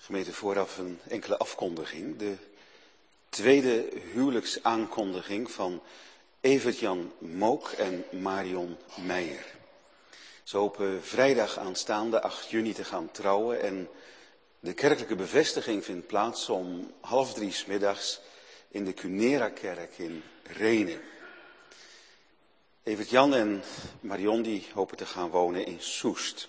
Gemeente, vooraf een enkele afkondiging. De tweede huwelijksaankondiging van Evert-Jan Mook en Marion Meijer. Ze hopen vrijdag aanstaande 8 juni te gaan trouwen en de kerkelijke bevestiging vindt plaats om 2:30 's in de Cunera-kerk in Rhenen. Evert-Jan en Marion die hopen te gaan wonen in Soest.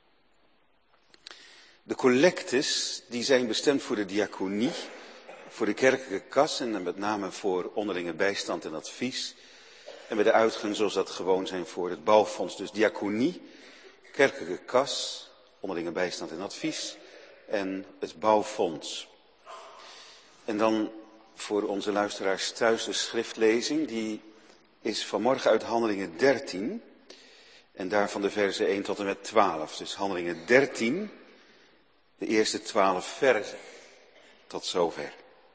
De collectes die zijn bestemd voor de diaconie, voor de kerkelijke kas en met name voor onderlinge bijstand en advies. En bij de uitgang zoals dat gewoon zijn voor het bouwfonds. Dus diaconie, kerkelijke kas, onderlinge bijstand en advies en het bouwfonds. En dan voor onze luisteraars thuis de schriftlezing, die is vanmorgen uit Handelingen 13 en daarvan de verzen 1 tot en met 12. Dus Handelingen 13, de eerste 12 verzen. Tot zover.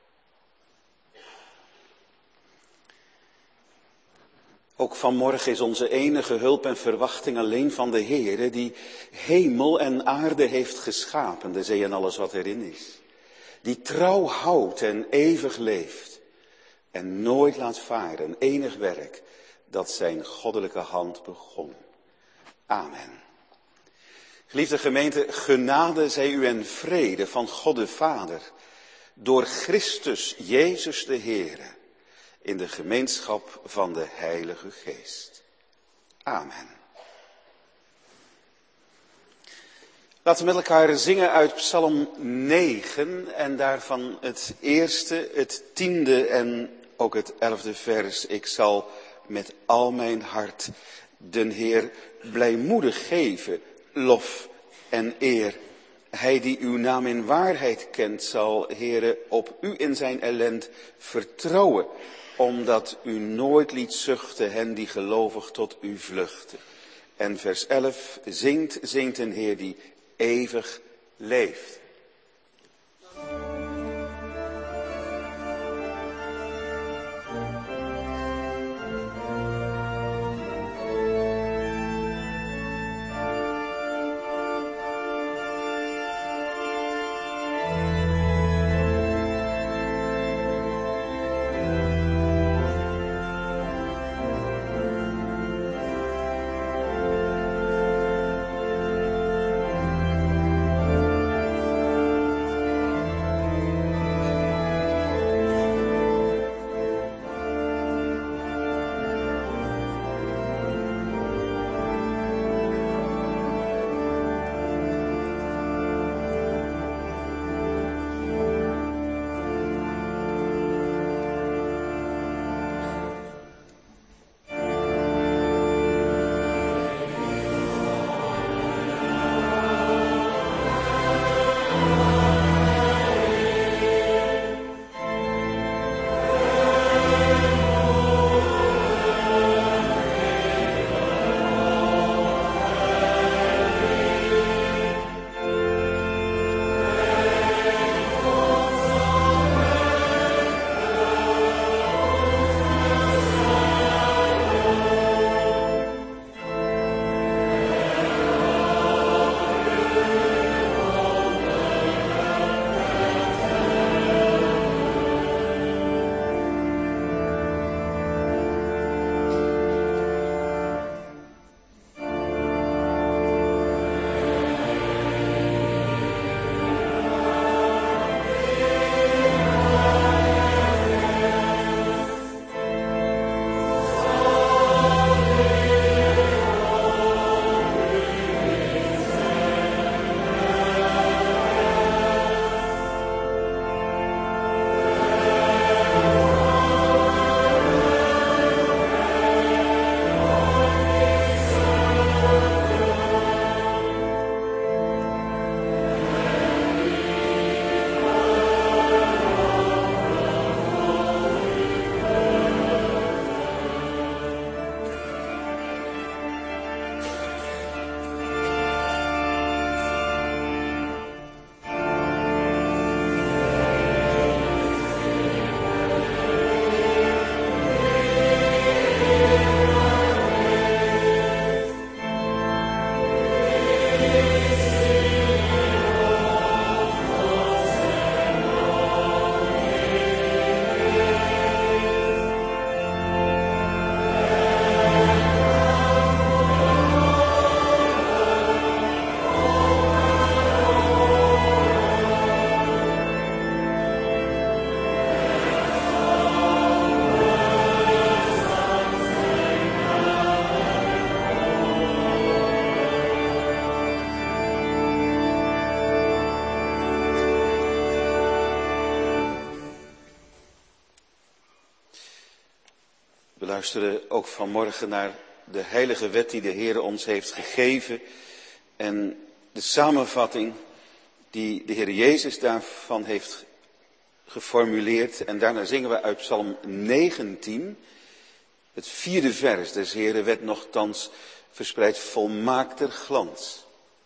Ook vanmorgen is onze enige hulp en verwachting alleen van de Heere, die hemel en aarde heeft geschapen, de zee en alles wat erin is. Die trouw houdt en eeuwig leeft en nooit laat varen, enig werk dat zijn goddelijke hand begon. Amen. Geliefde gemeente, genade zij u en vrede van God de Vader, door Christus Jezus de Heere, in de gemeenschap van de Heilige Geest. Amen. Laten we met elkaar zingen uit Psalm 9 en daarvan het eerste, het 10e en ook het 11e vers. Ik zal met al mijn hart den Heer blijmoedig geven, lof en eer. Hij die uw naam in waarheid kent, zal, Heere, op u in zijn ellend vertrouwen, omdat u nooit liet zuchten hen die gelovig tot u vluchten. En vers 11, zingt een Heer die eeuwig leeft. luisteren ook vanmorgen naar de heilige wet die de Heer ons heeft gegeven en de samenvatting die de Heer Jezus daarvan heeft geformuleerd. En daarna zingen we uit Psalm 19, het 4e vers. Des Heeren wet nochtans verspreidt volmaakter glans.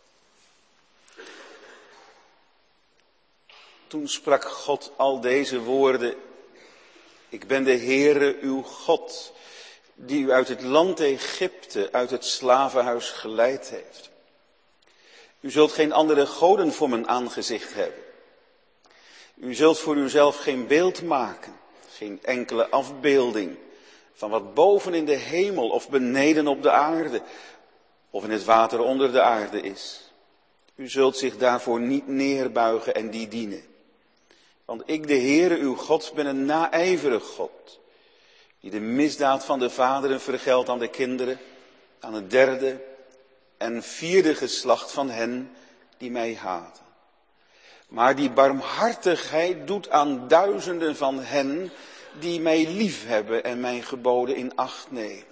Toen sprak God al deze woorden: ik ben de Heere uw God, die u uit het land Egypte, uit het slavenhuis geleid heeft. U zult geen andere goden voor mijn aangezicht hebben. U zult voor uzelf geen beeld maken, geen enkele afbeelding van wat boven in de hemel of beneden op de aarde of in het water onder de aarde is. U zult zich daarvoor niet neerbuigen en die dienen. Want ik, de Heere, uw God, ben een naijverig God, die de misdaad van de vaderen vergeldt aan de kinderen, aan het 3e en 4e geslacht van hen die mij haten. Maar die barmhartigheid doet aan duizenden van hen die mij liefhebben en mijn geboden in acht nemen.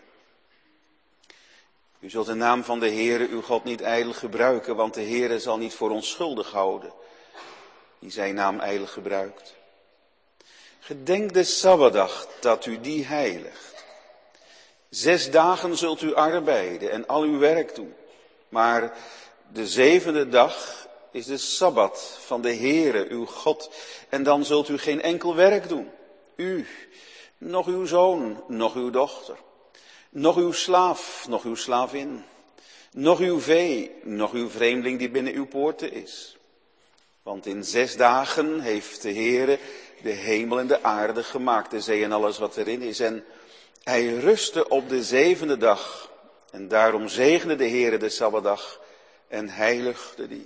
U zult de naam van de Heere, uw God, niet ijdel gebruiken, want de Heere zal niet voor onschuldig houden die zijn naam ijdel gebruikt. Gedenk de Sabbatdag dat u die heiligt. 6 dagen zult u arbeiden en al uw werk doen. Maar de 7e dag is de Sabbat van de Heere, uw God. En dan zult u geen enkel werk doen. U, nog uw zoon, nog uw dochter. Nog uw slaaf, nog uw slavin. Nog uw vee, nog uw vreemdeling die binnen uw poorten is. Want in 6 dagen heeft de Heere de hemel en de aarde gemaakt, de zee en alles wat erin is. En hij rustte op de 7e dag. En daarom zegende de Heere de Sabbatdag en heiligde die.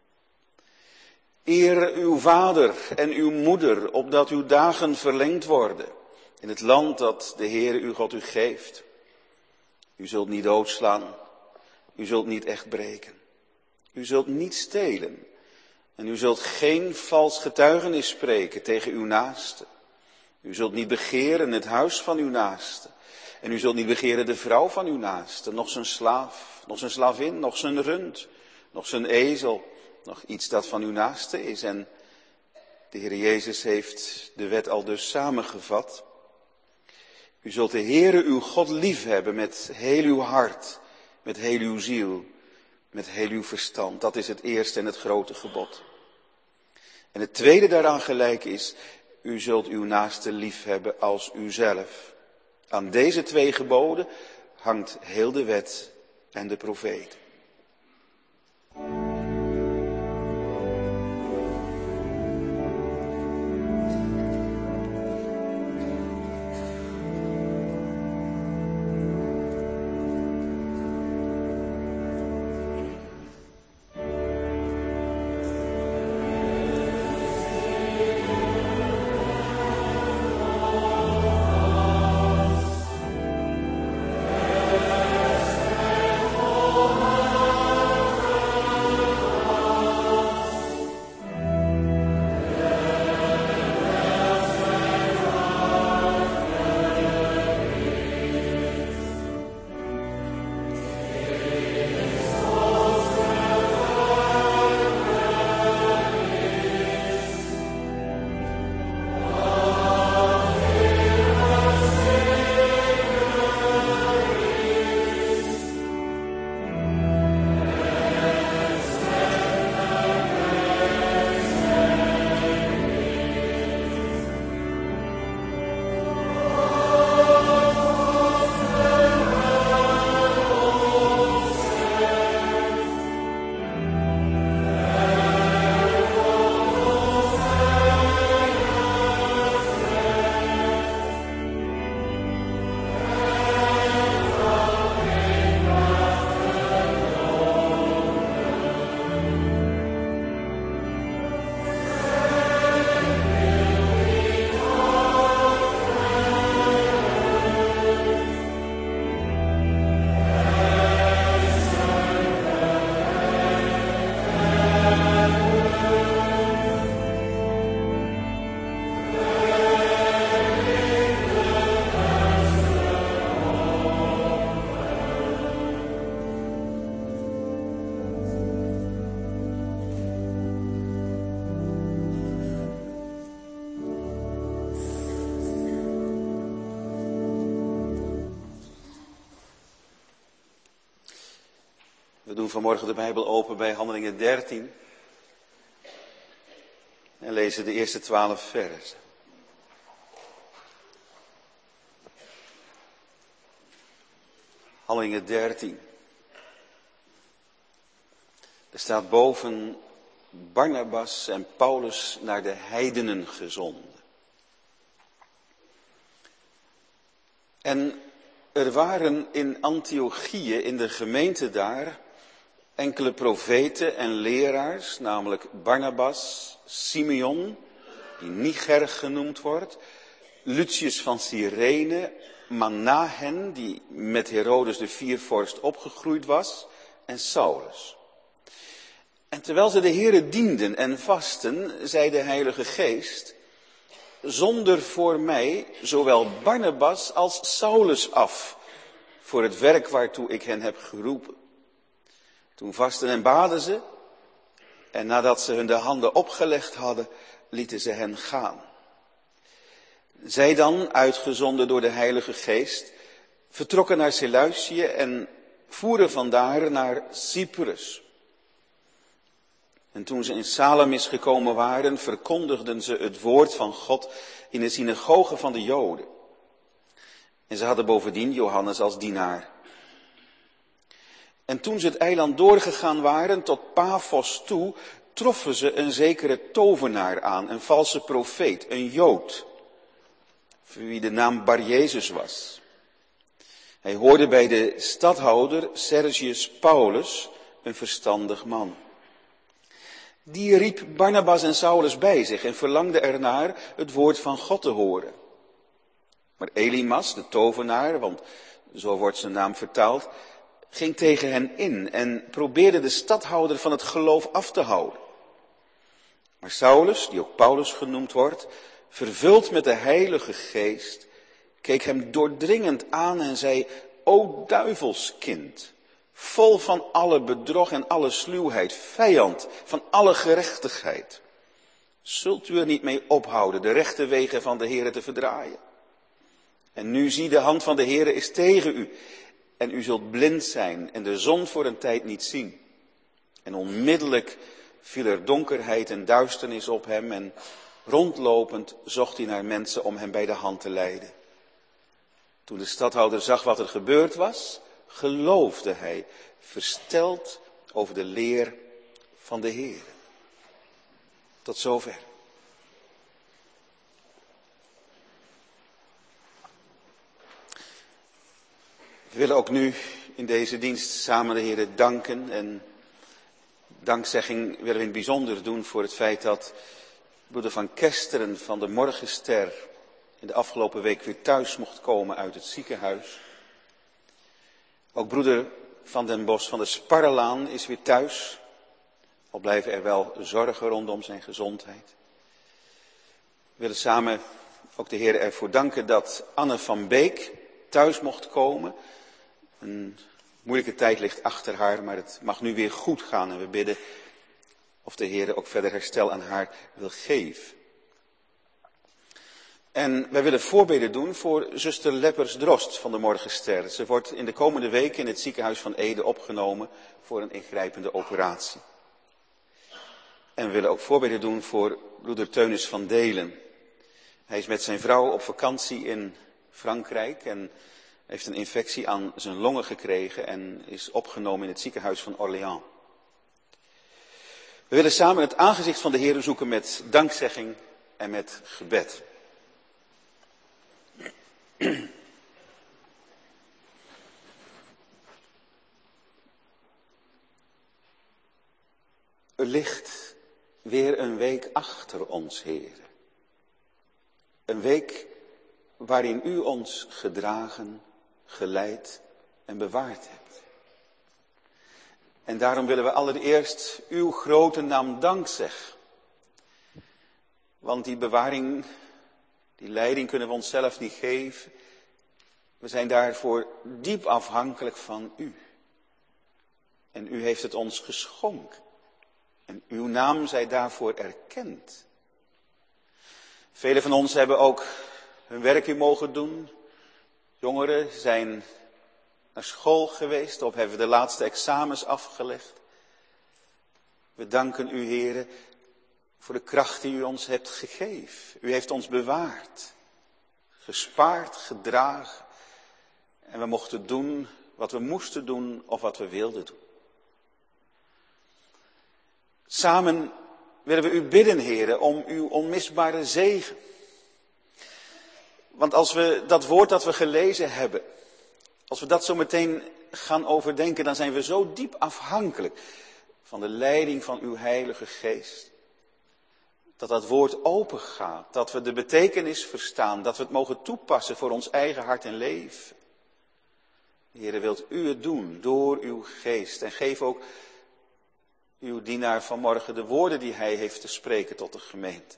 Eer uw vader en uw moeder, opdat uw dagen verlengd worden in het land dat de Heere uw God u geeft. U zult niet doodslaan, u zult niet echt breken, u zult niet stelen. En u zult geen vals getuigenis spreken tegen uw naaste. U zult niet begeren het huis van uw naaste. En u zult niet begeren de vrouw van uw naaste, nog zijn slaaf, nog zijn slavin, nog zijn rund, nog zijn ezel, nog iets dat van uw naaste is. En de Heer Jezus heeft de wet al dus samengevat. U zult de Heere uw God liefhebben met heel uw hart, met heel uw ziel, met heel uw verstand. Dat is het eerste en het grote gebod. En het tweede daaraan gelijk is: u zult uw naaste liefhebben als uzelf. Aan deze 2 geboden hangt heel de wet en de profeten. Oh doen vanmorgen de Bijbel open bij Handelingen 13 en lezen de eerste 12 versen. Handelingen 13. Er staat boven Barnabas en Paulus naar de heidenen gezonden. En er waren in Antiochië, in de gemeente daar, enkele profeten en leraars, namelijk Barnabas, Simeon, die Niger genoemd wordt, Lucius van Cyrene, Manahen, die met Herodes de viervorst opgegroeid was, en Saulus. En terwijl ze de Here dienden en vasten, zei de Heilige Geest: zonder voor mij zowel Barnabas als Saulus af, voor het werk waartoe ik hen heb geroepen. Toen vasten en baden ze, en nadat ze hun de handen opgelegd hadden, lieten ze hen gaan. Zij dan, uitgezonden door de Heilige Geest, vertrokken naar Seleucië en voeren vandaar naar Cyprus. En toen ze in Salamis gekomen waren, verkondigden ze het woord van God in de synagoge van de Joden. En ze hadden bovendien Johannes als dienaar. En toen ze het eiland doorgegaan waren tot Paphos toe, troffen ze een zekere tovenaar aan, een valse profeet, een Jood, voor wie de naam Bar-Jezus was. Hij hoorde bij de stadhouder Sergius Paulus, een verstandig man. Die riep Barnabas en Saulus bij zich en verlangde ernaar het woord van God te horen. Maar Elimas, de tovenaar, want zo wordt zijn naam vertaald, ging tegen hen in en probeerde de stadhouder van het geloof af te houden. Maar Saulus, die ook Paulus genoemd wordt, vervuld met de Heilige Geest, keek hem doordringend aan en zei: O duivelskind, vol van alle bedrog en alle sluwheid, vijand van alle gerechtigheid. Zult u er niet mee ophouden de rechte wegen van de Heere te verdraaien? En nu zie, de hand van de Heere is tegen u. En u zult blind zijn en de zon voor een tijd niet zien. En onmiddellijk viel er donkerheid en duisternis op hem en rondlopend zocht hij naar mensen om hem bij de hand te leiden. Toen de stadhouder zag wat er gebeurd was, geloofde hij, versteld over de leer van de Heer. Tot zover. We willen ook nu in deze dienst samen de Heer danken. En dankzegging willen we in het bijzonder doen voor het feit dat broeder Van Kesteren van de Morgenster in de afgelopen week weer thuis mocht komen uit het ziekenhuis. Ook broeder Van den Bos van de Sparrelaan is weer thuis. Al blijven er wel zorgen rondom zijn gezondheid. We willen samen ook de Heer ervoor danken dat Anne van Beek thuis mocht komen. Een moeilijke tijd ligt achter haar, maar het mag nu weer goed gaan. En we bidden of de Heer ook verder herstel aan haar wil geven. En wij willen voorbeden doen voor zuster Leppers-Drost van de Morgenster. Ze wordt in de komende weken in het ziekenhuis van Ede opgenomen voor een ingrijpende operatie. En we willen ook voorbeden doen voor broeder Teunis van Delen. Hij is met zijn vrouw op vakantie in Frankrijk en heeft een infectie aan zijn longen gekregen en is opgenomen in het ziekenhuis van Orléans. We willen samen het aangezicht van de Heer zoeken met dankzegging en met gebed. Er ligt weer een week achter ons, Heer. Een week waarin u ons gedragen, geleid en bewaard hebt. En daarom willen we allereerst uw grote naam dank zeggen. Want die bewaring, die leiding kunnen we onszelf niet geven. We zijn daarvoor diep afhankelijk van u. En u heeft het ons geschonken. En uw naam zij daarvoor erkend. Velen van ons hebben ook hun werk in mogen doen. Jongeren zijn naar school geweest of hebben we de laatste examens afgelegd. We danken u, Heere, voor de kracht die u ons hebt gegeven. U heeft ons bewaard, gespaard, gedragen. En we mochten doen wat we moesten doen of wat we wilden doen. Samen willen we u bidden, Heere, om uw onmisbare zegen. Want als we dat woord dat we gelezen hebben, als we dat zo meteen gaan overdenken, dan zijn we zo diep afhankelijk van de leiding van uw Heilige Geest. Dat dat woord open gaat, dat we de betekenis verstaan, dat we het mogen toepassen voor ons eigen hart en leven. Heere, wilt u het doen door uw Geest en geef ook uw dienaar vanmorgen de woorden die hij heeft te spreken tot de gemeente.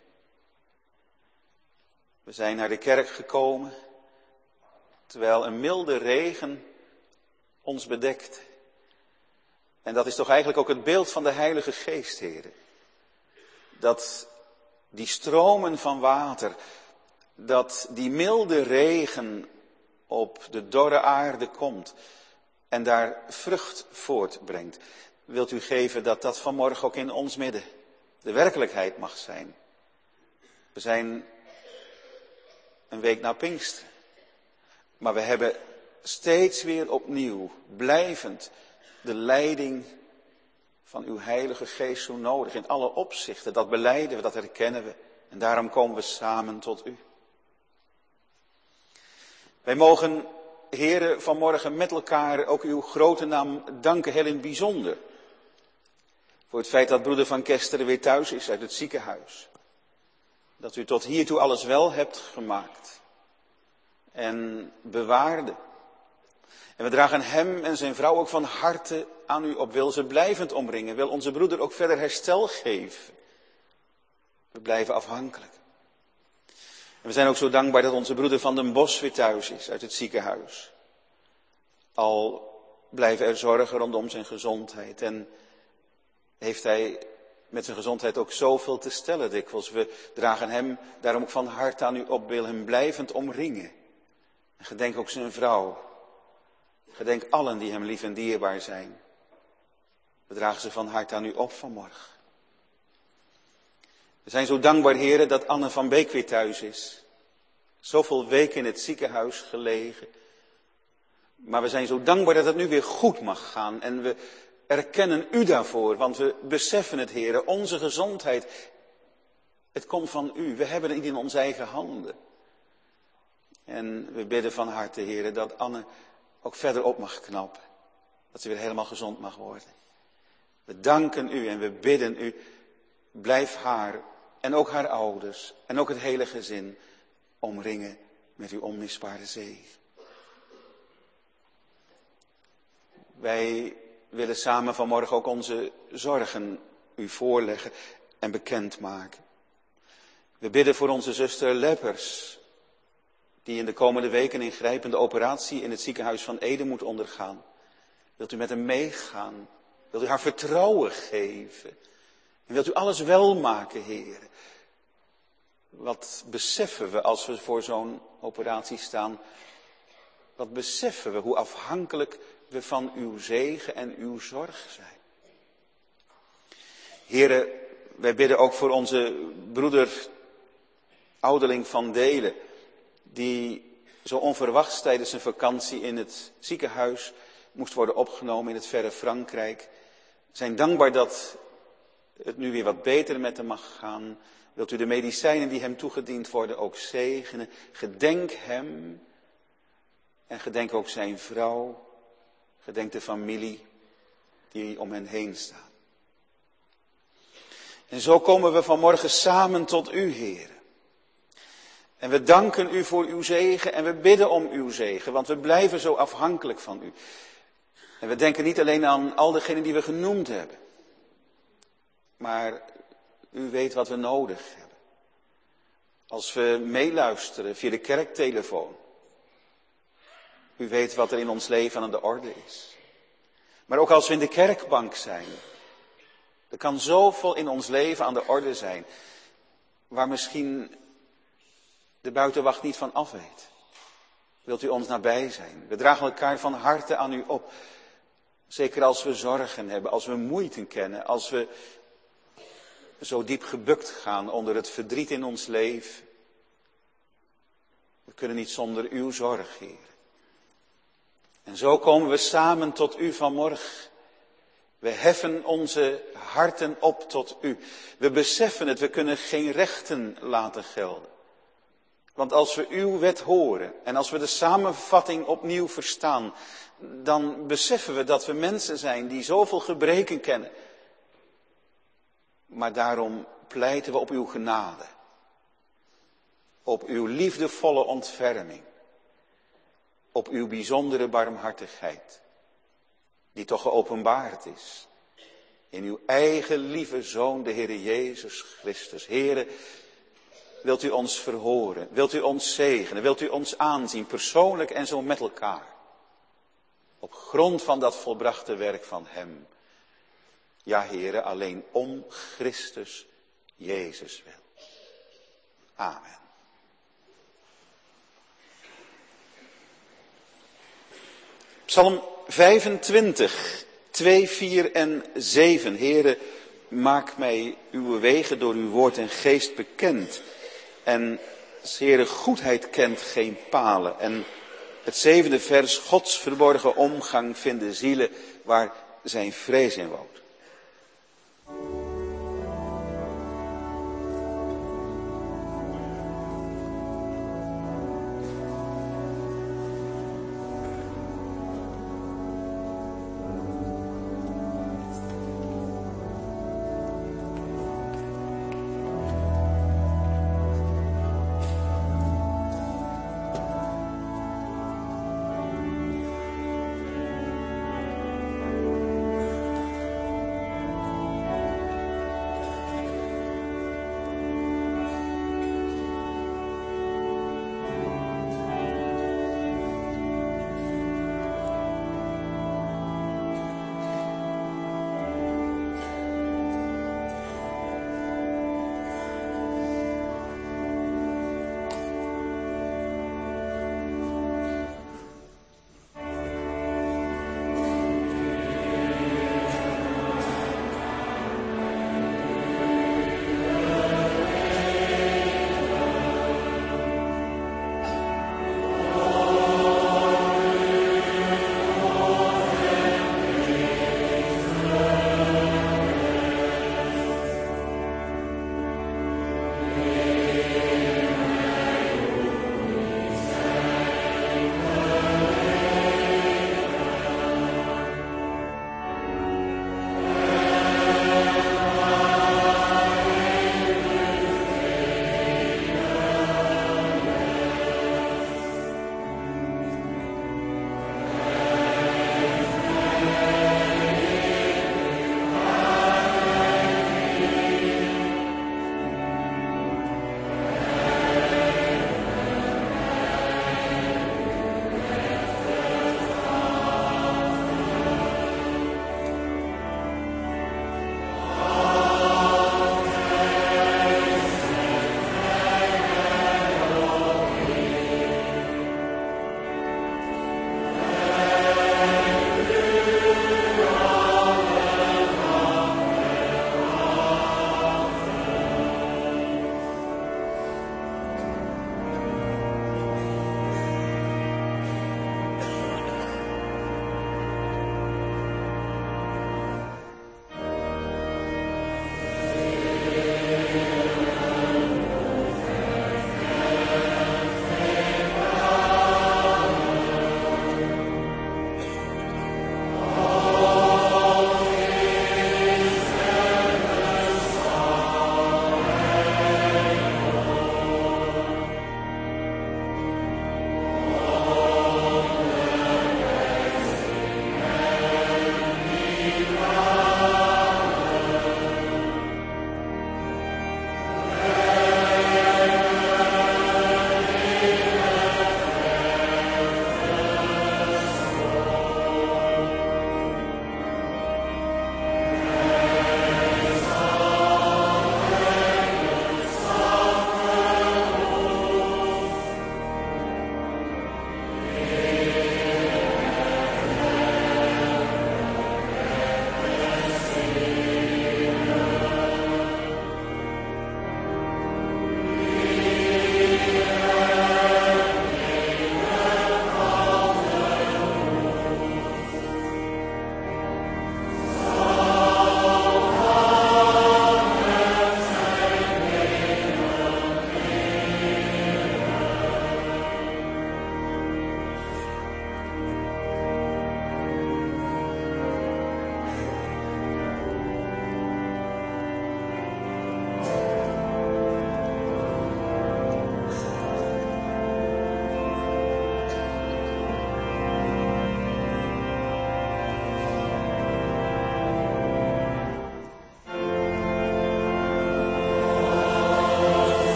We zijn naar de kerk gekomen, terwijl een milde regen ons bedekt. En dat is toch eigenlijk ook het beeld van de Heilige Geest, Heere. Dat die stromen van water, dat die milde regen op de dorre aarde komt en daar vrucht voortbrengt. Wilt u geven dat dat vanmorgen ook in ons midden de werkelijkheid mag zijn. We zijn een week na Pinksteren. Maar we hebben steeds weer opnieuw, blijvend, de leiding van uw Heilige Geest zo nodig. In alle opzichten, dat belijden we, dat herkennen we. En daarom komen we samen tot u. Wij mogen, Heere, vanmorgen met elkaar ook uw grote naam danken, heel in het bijzonder. Voor het feit dat broeder Van Kesteren weer thuis is uit het ziekenhuis. Dat u tot hiertoe alles wel hebt gemaakt. En bewaarde. En we dragen hem en zijn vrouw ook van harte aan u op. Wil ze blijvend omringen. Wil onze broeder ook verder herstel geven. We blijven afhankelijk. En we zijn ook zo dankbaar dat onze broeder Van den Bos weer thuis is uit het ziekenhuis. Al blijven er zorgen rondom zijn gezondheid. En heeft hij met zijn gezondheid ook zoveel te stellen dikwijls. We dragen hem daarom ook van harte aan u op. Wil hem blijvend omringen. En gedenk ook zijn vrouw. Gedenk allen die hem lief en dierbaar zijn. We dragen ze van harte aan u op vanmorgen. We zijn zo dankbaar, Heere, dat Anne van Beek weer thuis is. Zoveel weken in het ziekenhuis gelegen. Maar we zijn zo dankbaar dat het nu weer goed mag gaan. En we erkennen u daarvoor, want we beseffen het, Heere, onze gezondheid. Het komt van u. We hebben het in onze eigen handen. En we bidden van harte, Heere, dat Anne ook verder op mag knappen. Dat ze weer helemaal gezond mag worden. We danken u en we bidden u, blijf haar en ook haar ouders en ook het hele gezin omringen met uw onmisbare zegen. Wij willen samen vanmorgen ook onze zorgen u voorleggen en bekendmaken. We bidden voor onze zuster Leppers, die in de komende weken een ingrijpende operatie in het ziekenhuis van Ede moet ondergaan. Wilt u met hem meegaan? Wilt u haar vertrouwen geven? En wilt u alles wel maken, Heer? Wat beseffen we als we voor zo'n operatie staan? Wat beseffen we hoe afhankelijk we van uw zegen en uw zorg zijn? Heren, wij bidden ook voor onze broeder ouderling Van Delen, die zo onverwachts tijdens zijn vakantie in het ziekenhuis moest worden opgenomen in het verre Frankrijk. We zijn dankbaar dat het nu weer wat beter met hem mag gaan. Wilt u de medicijnen die hem toegediend worden ook zegenen? Gedenk hem en gedenk ook zijn vrouw. Gedenk de familie die om hen heen staat. En zo komen we vanmorgen samen tot u, Heer. En we danken u voor uw zegen en we bidden om uw zegen, want we blijven zo afhankelijk van u. En we denken niet alleen aan al degenen die we genoemd hebben, maar u weet wat we nodig hebben. Als we meeluisteren via de kerktelefoon, u weet wat er in ons leven aan de orde is. Maar ook als we in de kerkbank zijn, er kan zoveel in ons leven aan de orde zijn, waar misschien de buitenwacht niet van af weet. Wilt u ons nabij zijn? We dragen elkaar van harte aan u op. Zeker als we zorgen hebben, als we moeite kennen, als we zo diep gebukt gaan onder het verdriet in ons leven. We kunnen niet zonder uw zorg, Heer. En zo komen we samen tot u vanmorgen. We heffen onze harten op tot u. We beseffen het, we kunnen geen rechten laten gelden. Want als we uw wet horen en als we de samenvatting opnieuw verstaan, dan beseffen we dat we mensen zijn die zoveel gebreken kennen. Maar daarom pleiten we op uw genade. Op uw liefdevolle ontferming. Op uw bijzondere barmhartigheid. Die toch geopenbaard is. In uw eigen lieve Zoon, de Heere Jezus Christus. Heere, wilt u ons verhoren? Wilt u ons zegenen? Wilt u ons aanzien, persoonlijk en zo met elkaar? Op grond van dat volbrachte werk van hem. Ja, Heere, alleen om Christus Jezus wil. Amen. Psalm 25, 2, 4 en 7. Heere, maak mij uw wegen door uw woord en geest bekend. En Heere, goedheid kent geen palen. En het 7e vers, Gods verborgen omgang vinden zielen waar zijn vrees in woont.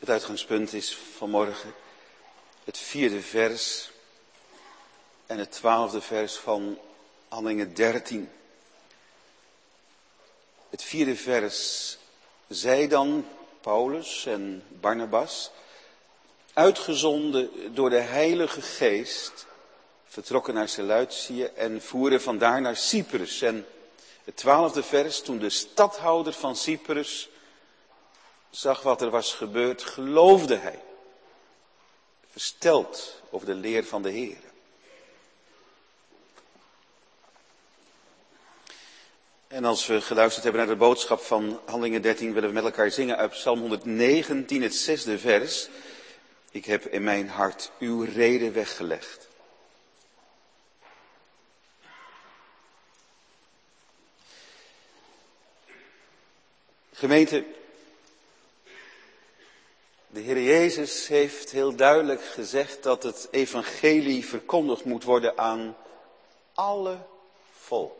Het uitgangspunt is vanmorgen het 4e vers en het 12e vers van Handelingen 13. Het 4e vers: zij dan, Paulus en Barnabas, uitgezonden door de Heilige Geest, vertrokken naar Seleucië en voeren vandaar naar Cyprus. En het 12e vers: toen de stadhouder van Cyprus zag wat er was gebeurd, geloofde hij, versteld over de leer van de Heer. En als we geluisterd hebben naar de boodschap van Handelingen 13, willen we met elkaar zingen uit Psalm 119, het 6e vers. Ik heb in mijn hart uw reden weggelegd. Gemeente, de Heer Jezus heeft heel duidelijk gezegd dat het evangelie verkondigd moet worden aan alle volken.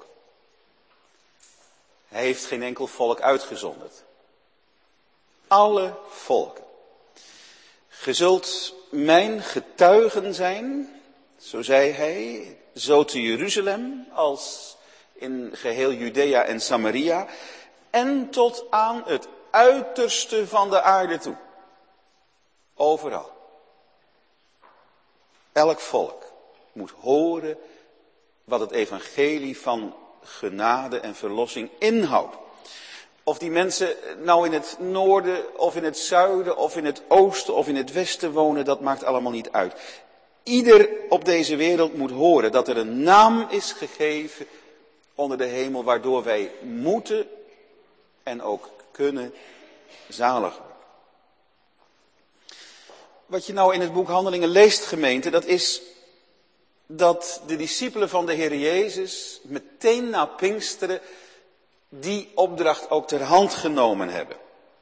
Hij heeft geen enkel volk uitgezonderd. Alle volken. Ge zult mijn getuigen zijn, zo zei hij, zo te Jeruzalem als in geheel Judea en Samaria en tot aan het uiterste van de aarde toe. Overal. Elk volk moet horen wat het evangelie van genade en verlossing inhoudt. Of die mensen nou in het noorden of in het zuiden of in het oosten of in het westen wonen, dat maakt allemaal niet uit. Ieder op deze wereld moet horen dat er een naam is gegeven onder de hemel waardoor wij moeten en ook kunnen zalig worden. Wat je nou in het boek Handelingen leest, gemeente, dat is dat de discipelen van de Heer Jezus meteen na Pinksteren die opdracht ook ter hand genomen hebben.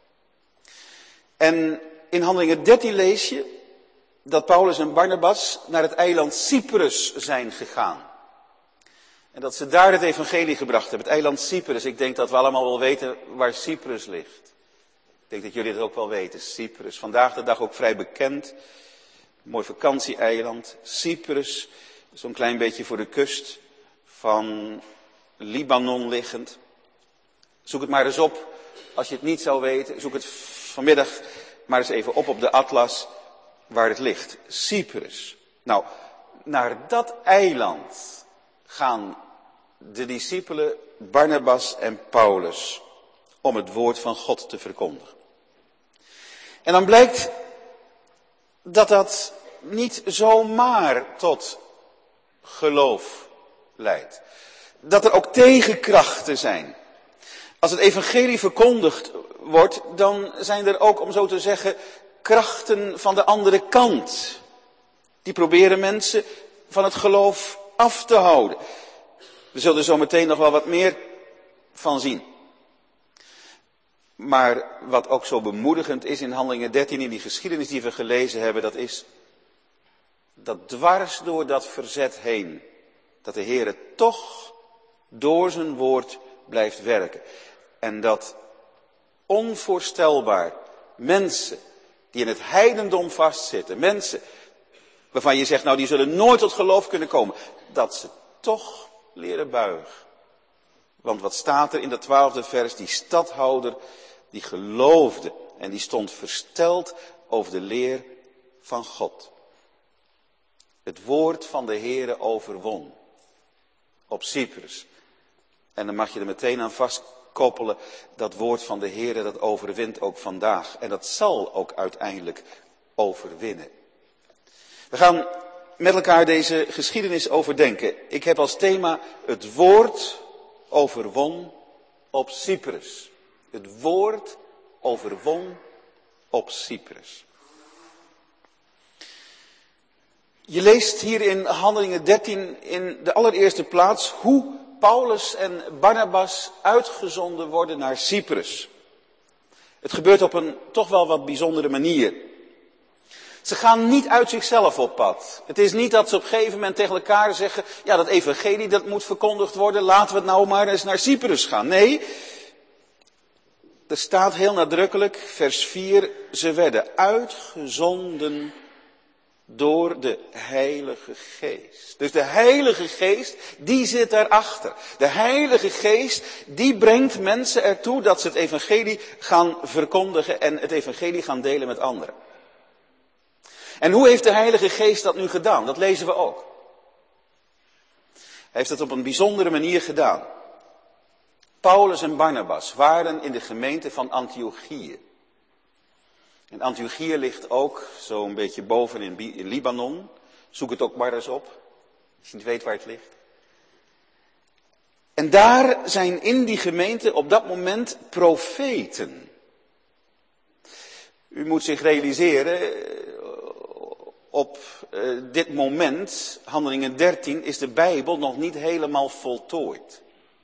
En in Handelingen 13 lees je dat Paulus en Barnabas naar het eiland Cyprus zijn gegaan. En dat ze daar het evangelie gebracht hebben, het eiland Cyprus. Ik denk dat we allemaal wel weten waar Cyprus ligt. Ik denk dat jullie het ook wel weten, Cyprus. Vandaag de dag ook vrij bekend. Mooi vakantieeiland, Cyprus. Zo'n klein beetje voor de kust van Libanon liggend. Zoek het maar eens op. Als je het niet zou weten, zoek het vanmiddag maar eens even op de atlas waar het ligt. Cyprus. Nou, naar dat eiland gaan de discipelen Barnabas en Paulus om het woord van God te verkondigen. En dan blijkt dat dat niet zomaar tot geloof leidt. Dat er ook tegenkrachten zijn. Als het evangelie verkondigd wordt, dan zijn er ook, om zo te zeggen, krachten van de andere kant. Die proberen mensen van het geloof af te houden. We zullen er zo meteen nog wel wat meer van zien. Maar wat ook zo bemoedigend is in Handelingen 13, in die geschiedenis die we gelezen hebben, dat is dat dwars door dat verzet heen, dat de Heere toch door zijn woord blijft werken. En dat onvoorstelbaar mensen die in het heidendom vastzitten, mensen waarvan je zegt, nou die zullen nooit tot geloof kunnen komen, dat ze toch leren buigen. Want wat staat er in dat 12e vers? Die stadhouder, die geloofde en die stond versteld over de leer van God. Het woord van de Heere overwon op Cyprus. En dan mag je er meteen aan vastkoppelen, dat woord van de Heere dat overwint ook vandaag. En dat zal ook uiteindelijk overwinnen. We gaan met elkaar deze geschiedenis overdenken. Ik heb als thema het woord overwon op Cyprus. Het woord overwon op Cyprus. Je leest hier in Handelingen 13 in de allereerste plaats hoe Paulus en Barnabas uitgezonden worden naar Cyprus. Het gebeurt op een toch wel wat bijzondere manier. Ze gaan niet uit zichzelf op pad. Het is niet dat ze op een gegeven moment tegen elkaar zeggen, ja, dat evangelie dat moet verkondigd worden, laten we het nou maar eens naar Cyprus gaan. Nee, Er staat heel nadrukkelijk, vers 4, ze werden uitgezonden door de Heilige Geest. Dus de Heilige Geest, die zit daarachter. De Heilige Geest, die brengt mensen ertoe dat ze het evangelie gaan verkondigen en het evangelie gaan delen met anderen. En hoe heeft de Heilige Geest dat nu gedaan? Dat lezen we ook. Hij heeft het op een bijzondere manier gedaan. Paulus en Barnabas waren in de gemeente van Antiochië. En Antiochië ligt ook zo'n beetje boven in Libanon. Zoek het ook maar eens op, als je niet weet waar het ligt. En daar zijn in die gemeente op dat moment profeten. U moet zich realiseren, op dit moment, Handelingen 13, is de Bijbel nog niet helemaal voltooid.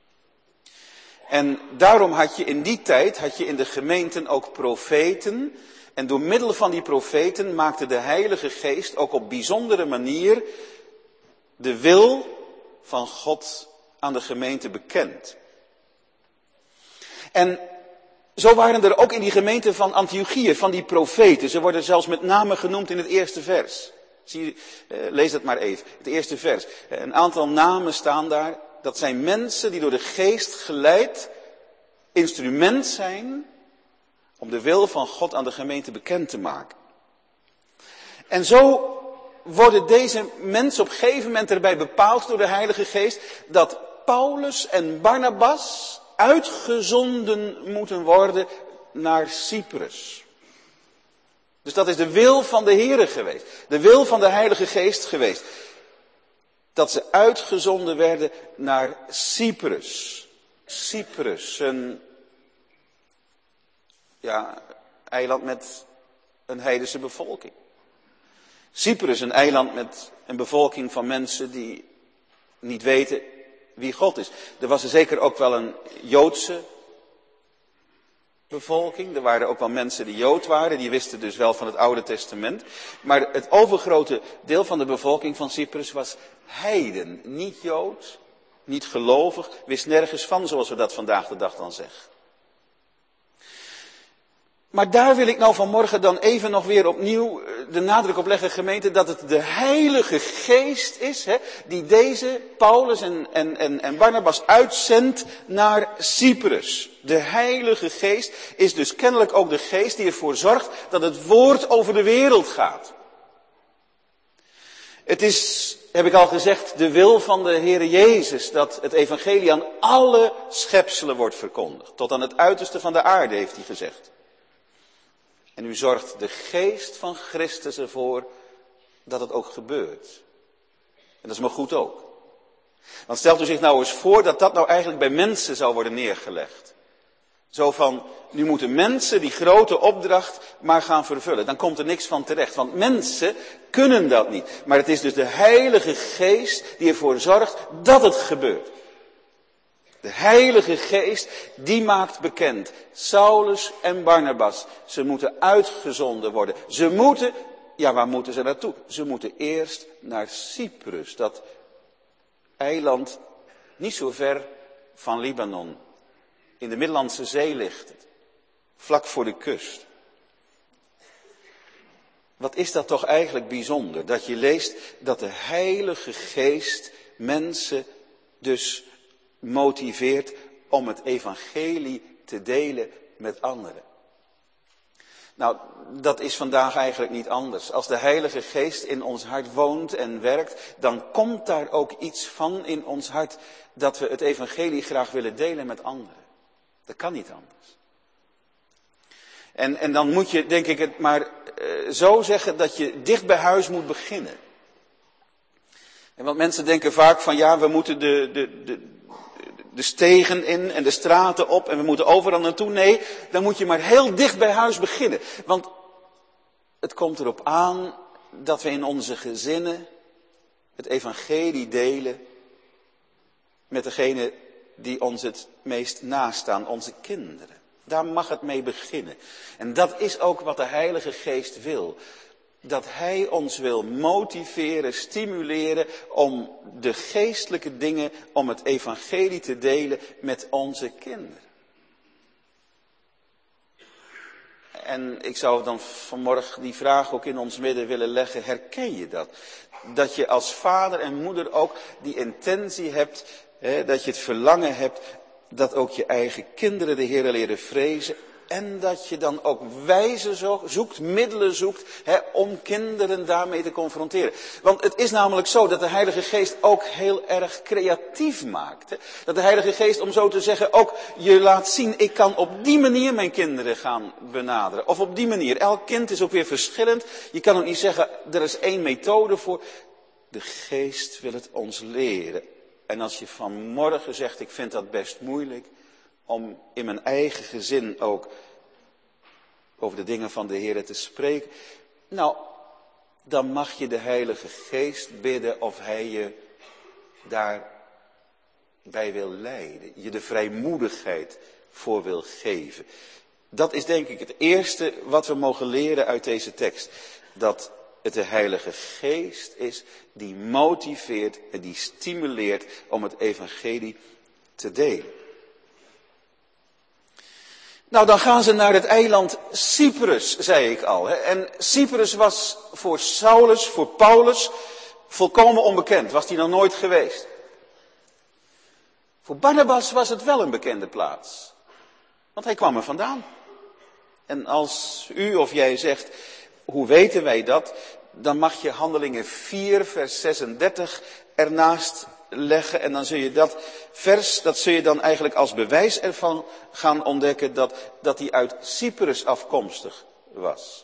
En daarom had je in die tijd, in de gemeenten ook profeten. En door middel van die profeten maakte de Heilige Geest ook op bijzondere manier de wil van God aan de gemeente bekend. En zo waren er ook in die gemeente van Antiochië, van die profeten. Ze worden zelfs met name genoemd in het eerste vers. Lees dat maar even, het eerste vers. Een aantal namen staan daar. Dat zijn mensen die door de Geest geleid instrument zijn om de wil van God aan de gemeente bekend te maken. En zo worden deze mensen op een gegeven moment erbij bepaald door de Heilige Geest dat Paulus en Barnabas uitgezonden moeten worden naar Cyprus. Dus dat is de wil van de Heere geweest. De wil van de Heilige Geest geweest. Dat ze uitgezonden werden naar Cyprus. Cyprus, een eiland met een heidense bevolking. Cyprus, een eiland met een bevolking van mensen die niet weten wie God is. Er was er zeker ook wel een Joodse bevolking. Er waren ook wel mensen die Jood waren, die wisten dus wel van het Oude Testament. Maar het overgrote deel van de bevolking van Cyprus was heiden, niet Jood, niet gelovig, wist nergens van, zoals we dat vandaag de dag dan zeggen. Maar daar wil ik nou vanmorgen dan even nog weer opnieuw de nadruk op leggen, gemeente, dat het de Heilige Geest is, die deze Paulus en Barnabas uitzendt naar Cyprus. De Heilige Geest is dus kennelijk ook de geest die ervoor zorgt dat het woord over de wereld gaat. Het is, heb ik al gezegd, de wil van de Heere Jezus dat het evangelie aan alle schepselen wordt verkondigd. Tot aan het uiterste van de aarde, heeft hij gezegd. En u zorgt de geest van Christus ervoor dat het ook gebeurt. En dat is maar goed ook. Want stelt u zich nou eens voor dat dat nou eigenlijk bij mensen zou worden neergelegd. Zo van, nu moeten mensen die grote opdracht maar gaan vervullen. Dan komt er niks van terecht, want mensen kunnen dat niet. Maar het is dus de Heilige Geest die ervoor zorgt dat het gebeurt. De Heilige Geest, die maakt bekend. Saulus en Barnabas, ze moeten uitgezonden worden. Ze moeten, waar moeten ze naartoe? Ze moeten eerst naar Cyprus, dat eiland niet zo ver van Libanon. In de Middellandse Zee ligt het, vlak voor de kust. Wat is dat toch eigenlijk bijzonder, dat je leest dat de Heilige Geest mensen dus motiveert om het evangelie te delen met anderen. Nou, dat is vandaag eigenlijk niet anders. Als de Heilige Geest in ons hart woont en werkt, dan komt daar ook iets van in ons hart dat we het evangelie graag willen delen met anderen. Dat kan niet anders. En dan moet je, denk ik, het maar zo zeggen dat je dicht bij huis moet beginnen. En want mensen denken vaak van we moeten de stegen in en de straten op en we moeten overal naartoe. Nee, dan moet je maar heel dicht bij huis beginnen. Want het komt erop aan dat we in onze gezinnen het evangelie delen met degene die ons het meest nastaan, onze kinderen. Daar mag het mee beginnen. En dat is ook wat de Heilige Geest wil. Dat Hij ons wil motiveren, stimuleren om de geestelijke dingen, om het evangelie te delen met onze kinderen. En ik zou dan vanmorgen die vraag ook in ons midden willen leggen. Herken je dat? Dat je als vader en moeder ook die intentie hebt, dat je het verlangen hebt, dat ook je eigen kinderen de Heer leren vrezen. En dat je dan ook wijzen zoekt, middelen zoekt, om kinderen daarmee te confronteren. Want het is namelijk zo dat de Heilige Geest ook heel erg creatief maakt. Dat de Heilige Geest, om zo te zeggen, ook je laat zien, ik kan op die manier mijn kinderen gaan benaderen. Of op die manier. Elk kind is ook weer verschillend. Je kan ook niet zeggen, er is één methode voor. De Geest wil het ons leren. En als je vanmorgen zegt, ik vind dat best moeilijk, om in mijn eigen gezin ook over de dingen van de Heer te spreken. Nou, dan mag je de Heilige Geest bidden of Hij je daarbij wil leiden. Je de vrijmoedigheid voor wil geven. Dat is denk ik het eerste wat we mogen leren uit deze tekst. Dat het de Heilige Geest is die motiveert en die stimuleert om het evangelie te delen. Nou, dan gaan ze naar het eiland Cyprus, zei ik al. En Cyprus was voor Saulus, voor Paulus, volkomen onbekend. Was hij nog nooit geweest. Voor Barnabas was het wel een bekende plaats. Want hij kwam er vandaan. En als u of jij zegt, hoe weten wij dat? Dan mag je Handelingen 4, vers 36 ernaast leggen. En dan zul je dat vers, dat zul je dan eigenlijk als bewijs ervan gaan ontdekken dat hij uit Cyprus afkomstig was.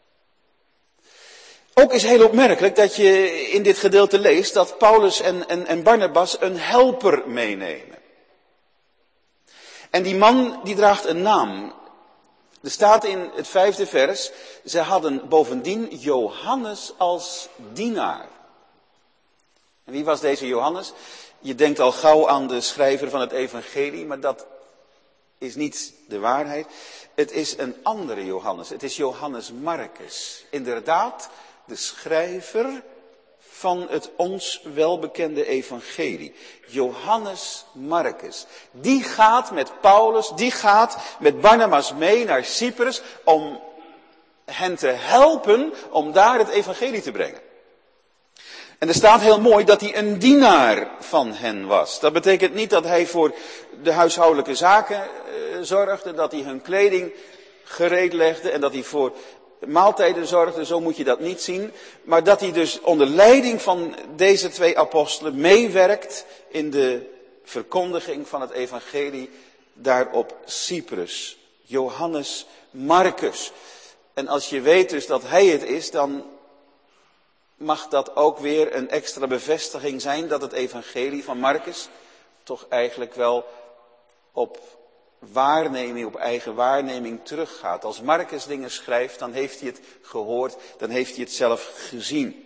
Ook is heel opmerkelijk dat je in dit gedeelte leest dat Paulus en Barnabas een helper meenemen. En die man die draagt een naam. Er staat in het 5e vers, ze hadden bovendien Johannes als dienaar. En wie was deze Johannes? Je denkt al gauw aan de schrijver van het evangelie, maar dat is niet de waarheid. Het is een andere Johannes. Het is Johannes Marcus. Inderdaad, de schrijver van het ons welbekende evangelie. Johannes Marcus. Die gaat met Paulus, die gaat met Barnabas mee naar Cyprus om hen te helpen om daar het evangelie te brengen. En er staat heel mooi dat hij een dienaar van hen was. Dat betekent niet dat hij voor de huishoudelijke zaken zorgde, dat hij hun kleding gereed legde en dat hij voor maaltijden zorgde, zo moet je dat niet zien. Maar dat hij dus onder leiding van deze twee apostelen meewerkt in de verkondiging van het evangelie daar op Cyprus. Johannes Marcus. En als je weet dus dat hij het is, dan mag dat ook weer een extra bevestiging zijn dat het evangelie van Marcus toch eigenlijk wel op waarneming, op eigen waarneming teruggaat. Als Marcus dingen schrijft, dan heeft hij het gehoord, dan heeft hij het zelf gezien.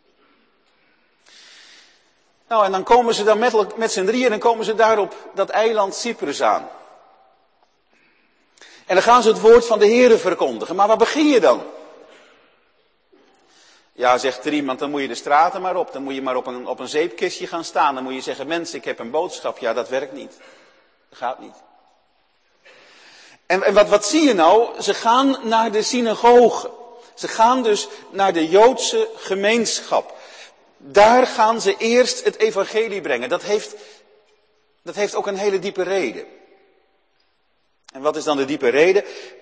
Nou, en dan komen ze dan met z'n drieën, dan komen ze daar op dat eiland Cyprus aan. En dan gaan ze het woord van de Heere verkondigen. Maar waar begin je dan? Ja, zegt er iemand, dan moet je de straten maar op. Dan moet je maar op een zeepkistje gaan staan. Dan moet je zeggen, mensen, ik heb een boodschap. Ja, dat werkt niet. Dat gaat niet. En wat zie je nou? Ze gaan naar de synagoge. Ze gaan dus naar de Joodse gemeenschap. Daar gaan ze eerst het evangelie brengen. Dat heeft ook een hele diepe reden. En wat is dan de diepe reden?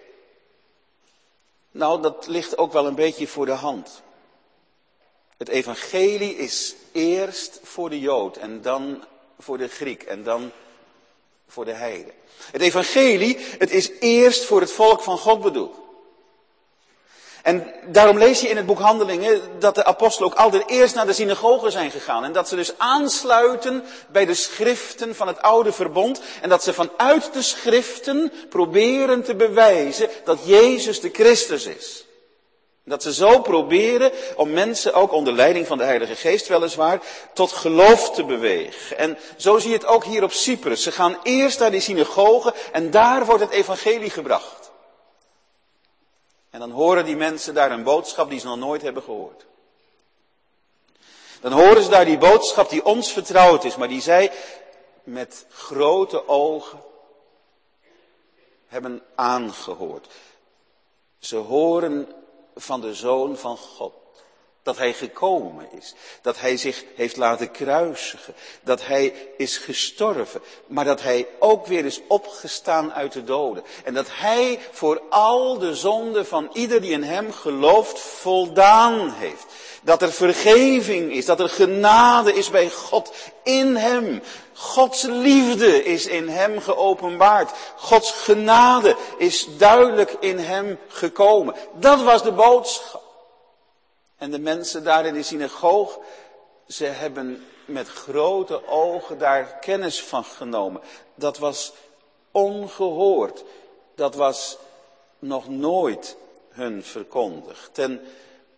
Nou, dat ligt ook wel een beetje voor de hand. Het evangelie is eerst voor de Jood en dan voor de Griek en dan voor de heiden. Het evangelie, het is eerst voor het volk van God bedoeld. En daarom lees je in het boek Handelingen dat de apostelen ook allereerst naar de synagoge zijn gegaan. En dat ze dus aansluiten bij de schriften van het oude verbond. En dat ze vanuit de schriften proberen te bewijzen dat Jezus de Christus is. Dat ze zo proberen om mensen, ook onder leiding van de Heilige Geest weliswaar, tot geloof te bewegen. En zo zie je het ook hier op Cyprus. Ze gaan eerst naar die synagoge en daar wordt het evangelie gebracht. En dan horen die mensen daar een boodschap die ze nog nooit hebben gehoord. Dan horen ze daar die boodschap die ons vertrouwd is, maar die zij met grote ogen hebben aangehoord. Ze horen van de Zoon van God. Dat hij gekomen is. Dat hij zich heeft laten kruisigen. Dat hij is gestorven. Maar dat hij ook weer is opgestaan uit de doden. En dat hij voor al de zonden van ieder die in hem gelooft voldaan heeft. Dat er vergeving is. Dat er genade is bij God in hem. Gods liefde is in hem geopenbaard. Gods genade is duidelijk in hem gekomen. Dat was de boodschap. En de mensen daar in de synagoog, ze hebben met grote ogen daar kennis van genomen. Dat was ongehoord. Dat was nog nooit hun verkondigd. En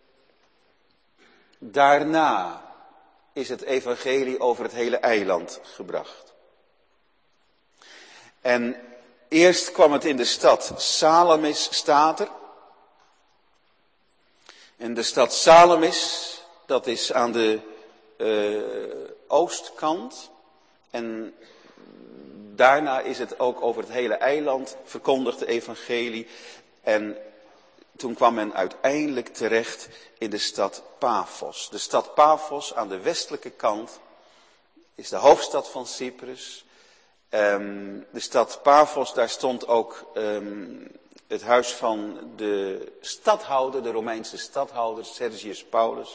daarna is het evangelie over het hele eiland gebracht. En eerst kwam het in de stad Salamis, staat er. En de stad Salamis, dat is aan de oostkant. En daarna is het ook over het hele eiland verkondigd, de evangelie. En toen kwam men uiteindelijk terecht in de stad Paphos. De stad Paphos aan de westelijke kant is de hoofdstad van Cyprus. De stad Paphos, daar stond ook het huis van de stadhouder, de Romeinse stadhouder, Sergius Paulus.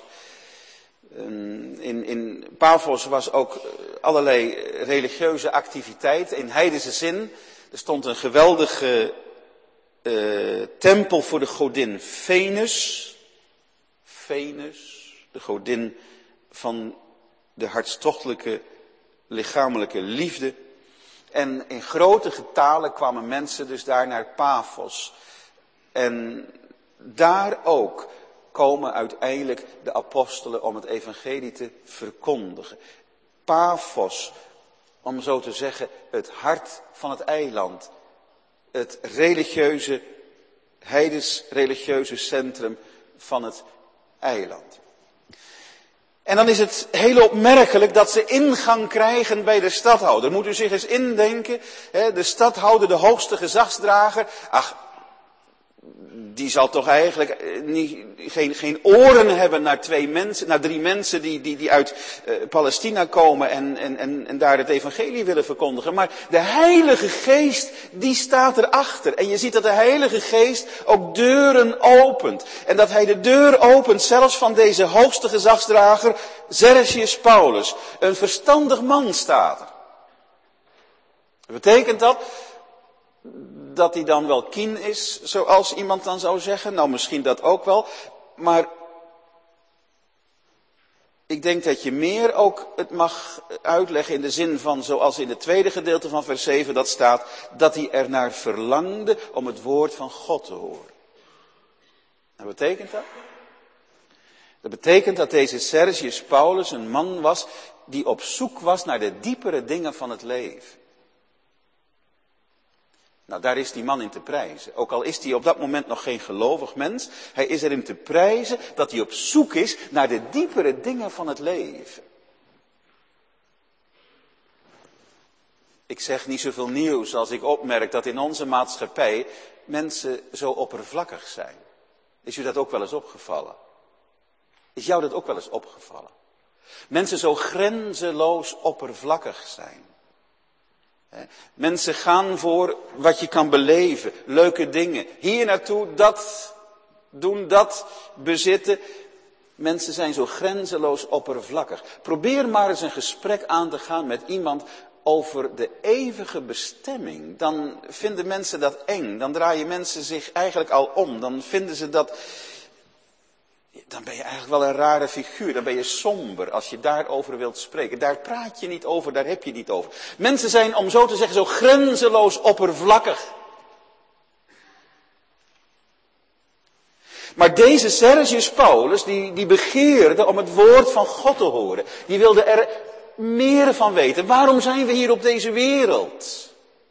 In Paphos was ook allerlei religieuze activiteit in heidense zin. Er stond een geweldige tempel voor de godin Venus. Venus, de godin van de hartstochtelijke lichamelijke liefde. En in grote getalen kwamen mensen dus daar naar Paphos. En daar ook komen uiteindelijk de apostelen om het evangelie te verkondigen. Paphos, om zo te zeggen, het hart van het eiland. Het religieuze, heidens religieuze centrum van het eiland. En dan is het heel opmerkelijk dat ze ingang krijgen bij de stadhouder. Moet u zich eens indenken, de stadhouder, de hoogste gezagsdrager. Ach, die zal toch eigenlijk geen oren hebben naar drie mensen die uit Palestina komen en daar het evangelie willen verkondigen. Maar de Heilige Geest, die staat erachter. En je ziet dat de Heilige Geest ook deuren opent. En dat hij de deur opent zelfs van deze hoogste gezagsdrager, Sergius Paulus. Een verstandig man staat er. Betekent dat hij dan wel kien is, zoals iemand dan zou zeggen? Nou, misschien dat ook wel. Maar ik denk dat je meer ook het mag uitleggen in de zin van, zoals in het tweede gedeelte van vers 7 dat staat, dat hij ernaar verlangde om het woord van God te horen. En wat betekent dat? Dat betekent dat deze Sergius Paulus een man was die op zoek was naar de diepere dingen van het leven. Nou, daar is die man in te prijzen. Ook al is hij op dat moment nog geen gelovig mens, hij is erin te prijzen dat hij op zoek is naar de diepere dingen van het leven. Ik zeg niet zoveel nieuws als ik opmerk dat in onze maatschappij mensen zo oppervlakkig zijn. Is u dat ook wel eens opgevallen? Is jou dat ook wel eens opgevallen? Mensen zo grenzeloos oppervlakkig zijn. Mensen gaan voor wat je kan beleven, leuke dingen. Hier naartoe, dat doen, dat bezitten. Mensen zijn zo grenzeloos oppervlakkig. Probeer maar eens een gesprek aan te gaan met iemand over de eeuwige bestemming. Dan vinden mensen dat eng. Dan draaien mensen zich eigenlijk al om. Dan vinden ze dat... Dan ben je eigenlijk wel een rare figuur. Dan ben je somber als je daarover wilt spreken. Daar praat je niet over, daar heb je niet over. Mensen zijn, om zo te zeggen, zo grenzeloos oppervlakkig. Maar deze Sergius Paulus, die begeerde om het woord van God te horen. Die wilde er meer van weten. Waarom zijn we hier op deze wereld?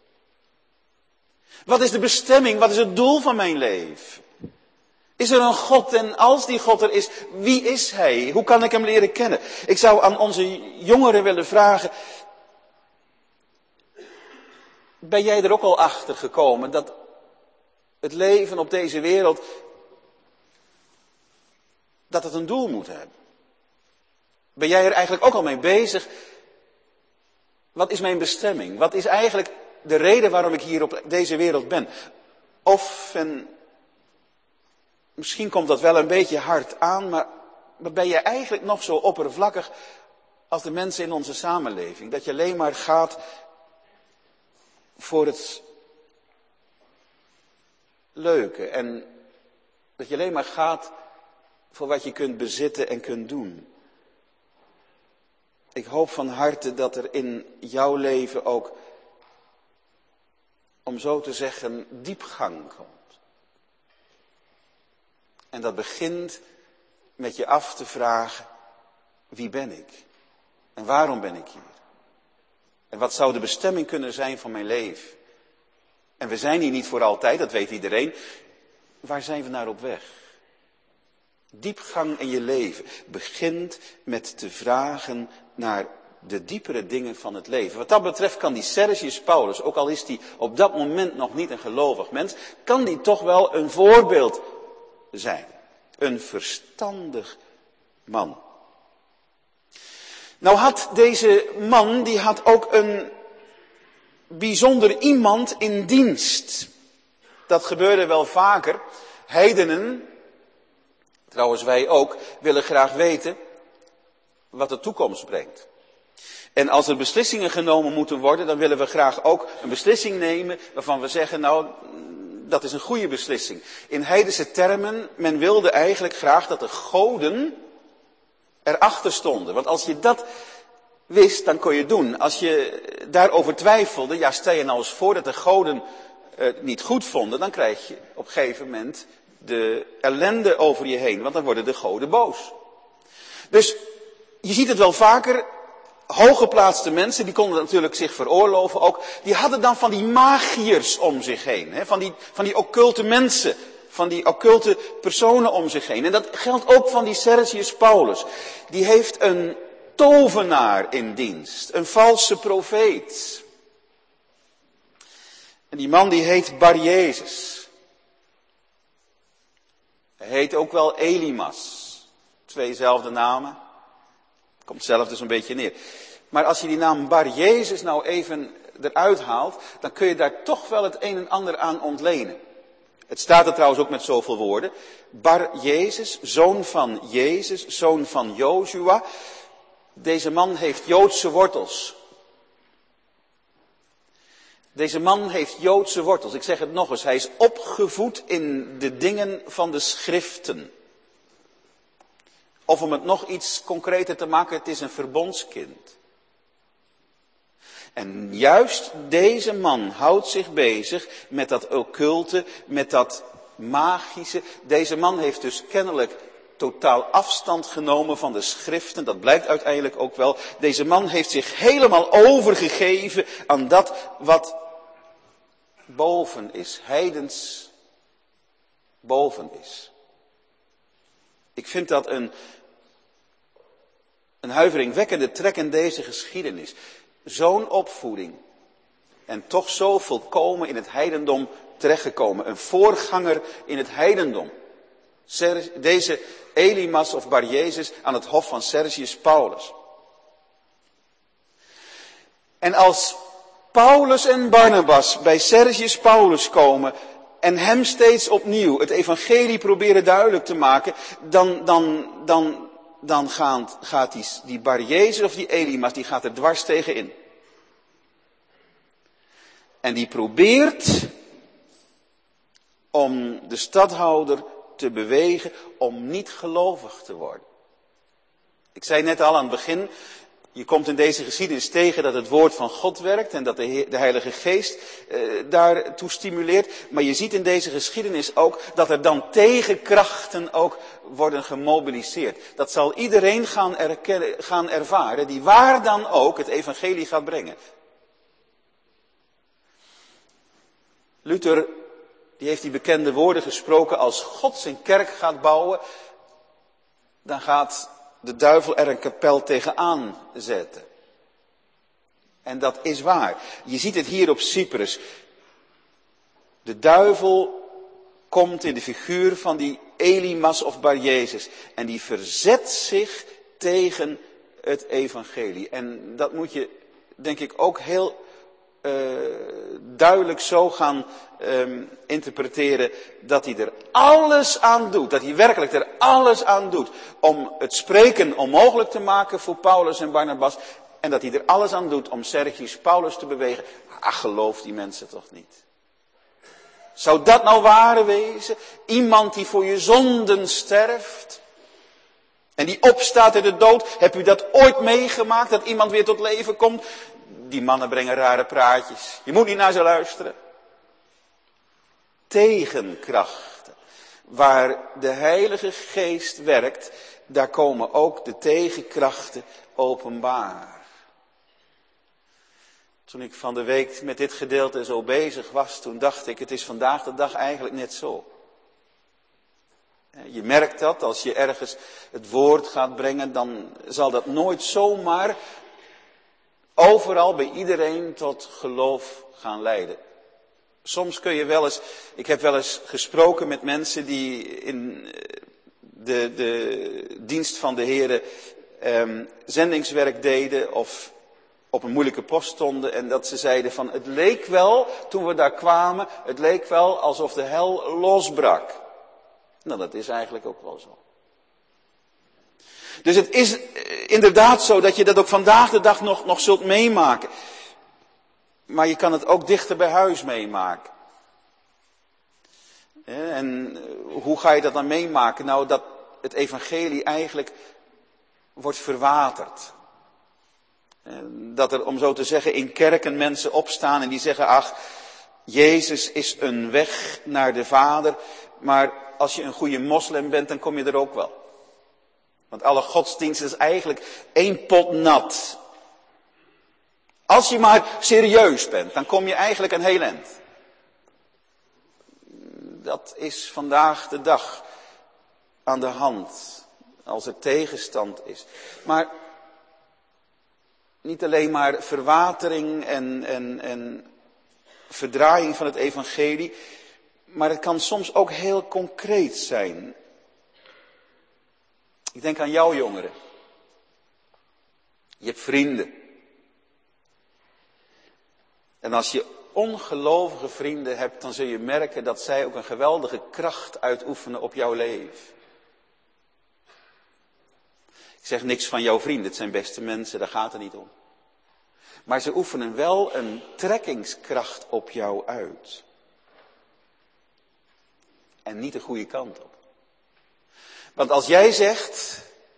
Wat is de bestemming? Wat is het doel van mijn leven? Is er een God en als die God er is, wie is hij? Hoe kan ik hem leren kennen? Ik zou aan onze jongeren willen vragen, ben jij er ook al achter gekomen dat het leven op deze wereld, dat het een doel moet hebben? Ben jij er eigenlijk ook al mee bezig? Wat is mijn bestemming? Wat is eigenlijk de reden waarom ik hier op deze wereld ben? Of, en misschien komt dat wel een beetje hard aan, maar ben je eigenlijk nog zo oppervlakkig als de mensen in onze samenleving? Dat je alleen maar gaat voor het leuke en dat je alleen maar gaat voor wat je kunt bezitten en kunt doen. Ik hoop van harte dat er in jouw leven ook, om zo te zeggen, diepgang komt. En dat begint met je af te vragen, wie ben ik? En waarom ben ik hier? En wat zou de bestemming kunnen zijn van mijn leven? En we zijn hier niet voor altijd, dat weet iedereen. Waar zijn we naar op weg? Diepgang in je leven begint met te vragen naar de diepere dingen van het leven. Wat dat betreft kan die Sergius Paulus, ook al is hij op dat moment nog niet een gelovig mens, kan die toch wel een voorbeeld zijn. Een verstandig man. Nou had deze man, die had ook een bijzonder iemand in dienst. Dat gebeurde wel vaker. Heidenen, trouwens wij ook, willen graag weten wat de toekomst brengt. En als er beslissingen genomen moeten worden, dan willen we graag ook een beslissing nemen waarvan we zeggen, nou, dat is een goede beslissing. In heidense termen, men wilde eigenlijk graag dat de goden erachter stonden. Want als je dat wist, dan kon je het doen. Als je daarover twijfelde, ja, stel je nou eens voor dat de goden het niet goed vonden, dan krijg je op een gegeven moment de ellende over je heen, want dan worden de goden boos. Dus je ziet het wel vaker, hooggeplaatste mensen, die konden natuurlijk zich veroorloven ook, die hadden dan van die magiërs om zich heen, hè, van die occulte mensen, van die occulte personen om zich heen. En dat geldt ook van die Sergius Paulus. Die heeft een tovenaar in dienst, een valse profeet. En die man die heet Bar-Jezus. Hij heet ook wel Elimas. Tweezelfde namen. Komt zelf dus een beetje neer. Maar als je die naam Bar-Jezus nou even eruit haalt, dan kun je daar toch wel het een en ander aan ontlenen. Het staat er trouwens ook met zoveel woorden. Bar-Jezus, zoon van Jezus, zoon van Jozua. Deze man heeft Joodse wortels. Deze man heeft Joodse wortels. Ik zeg het nog eens, hij is opgevoed in de dingen van de schriften. Of om het nog iets concreter te maken, het is een verbondskind. En juist deze man houdt zich bezig met dat occulte, met dat magische. Deze man heeft dus kennelijk totaal afstand genomen van de schriften. Dat blijkt uiteindelijk ook wel. Deze man heeft zich helemaal overgegeven aan dat wat boven is. Heidens boven is. Ik vind dat een huiveringwekkende trek in deze geschiedenis. Zo'n opvoeding. En toch zo volkomen in het heidendom terechtgekomen. Een voorganger in het heidendom. Deze Elimas of Bar-Jezus aan het hof van Sergius Paulus. En als Paulus en Barnabas bij Sergius Paulus komen en hem steeds opnieuw het evangelie proberen duidelijk te maken, dan gaat die Bar-Jezus of die Elimas, die gaat er dwars tegenin. En die probeert om de stadhouder te bewegen om niet gelovig te worden. Ik zei net al aan het begin, je komt in deze geschiedenis tegen dat het woord van God werkt en dat de Heilige Geest daartoe stimuleert. Maar je ziet in deze geschiedenis ook dat er dan tegenkrachten ook worden gemobiliseerd. Dat zal iedereen gaan ervaren die waar dan ook het evangelie gaat brengen. Luther, die heeft die bekende woorden gesproken, als God zijn kerk gaat bouwen, dan gaat de duivel er een kapel tegenaan zetten. En dat is waar. Je ziet het hier op Cyprus. De duivel komt in de figuur van die Elimas of Bar Jezus. En die verzet zich tegen het evangelie. En dat moet je, denk ik, ook heel duidelijk zo gaan interpreteren, dat hij er alles aan doet, dat hij werkelijk er alles aan doet om het spreken onmogelijk te maken voor Paulus en Barnabas, en dat hij er alles aan doet om Sergius Paulus te bewegen. Ach, geloof die mensen toch niet. Zou dat nou waar wezen? Iemand die voor je zonden sterft en die opstaat uit de dood. Heb u dat ooit meegemaakt, dat iemand weer tot leven komt? Die mannen brengen rare praatjes. Je moet niet naar ze luisteren. Tegenkrachten. Waar de Heilige Geest werkt, daar komen ook de tegenkrachten openbaar. Toen ik van de week met dit gedeelte zo bezig was, toen dacht ik, het is vandaag de dag eigenlijk net zo. Je merkt dat, als je ergens het woord gaat brengen, dan zal dat nooit zomaar overal bij iedereen tot geloof gaan leiden. Soms kun je wel eens, ik heb wel eens gesproken met mensen die in de dienst van de Heere zendingswerk deden of op een moeilijke post stonden en dat ze zeiden van het leek wel, toen we daar kwamen, het leek wel alsof de hel losbrak. Nou, dat is eigenlijk ook wel zo. Dus het is inderdaad zo dat je dat ook vandaag de dag nog zult meemaken. Maar je kan het ook dichter bij huis meemaken. En hoe ga je dat dan meemaken? Nou, dat het evangelie eigenlijk wordt verwaterd. Dat er, om zo te zeggen, in kerken mensen opstaan en die zeggen, ach, Jezus is een weg naar de Vader, maar als je een goede moslim bent, dan kom je er ook wel. Want alle godsdiensten is eigenlijk één pot nat. Als je maar serieus bent, dan kom je eigenlijk een heel eind. Dat is vandaag de dag aan de hand, als er tegenstand is. Maar niet alleen maar verwatering en verdraaiing van het evangelie, maar het kan soms ook heel concreet zijn. Ik denk aan jou, jongeren. Je hebt vrienden. En als je ongelovige vrienden hebt, dan zul je merken dat zij ook een geweldige kracht uitoefenen op jouw leven. Ik zeg niks van jouw vrienden, het zijn beste mensen, daar gaat het niet om. Maar ze oefenen wel een trekkingskracht op jou uit. En niet de goede kant op. Want als jij zegt,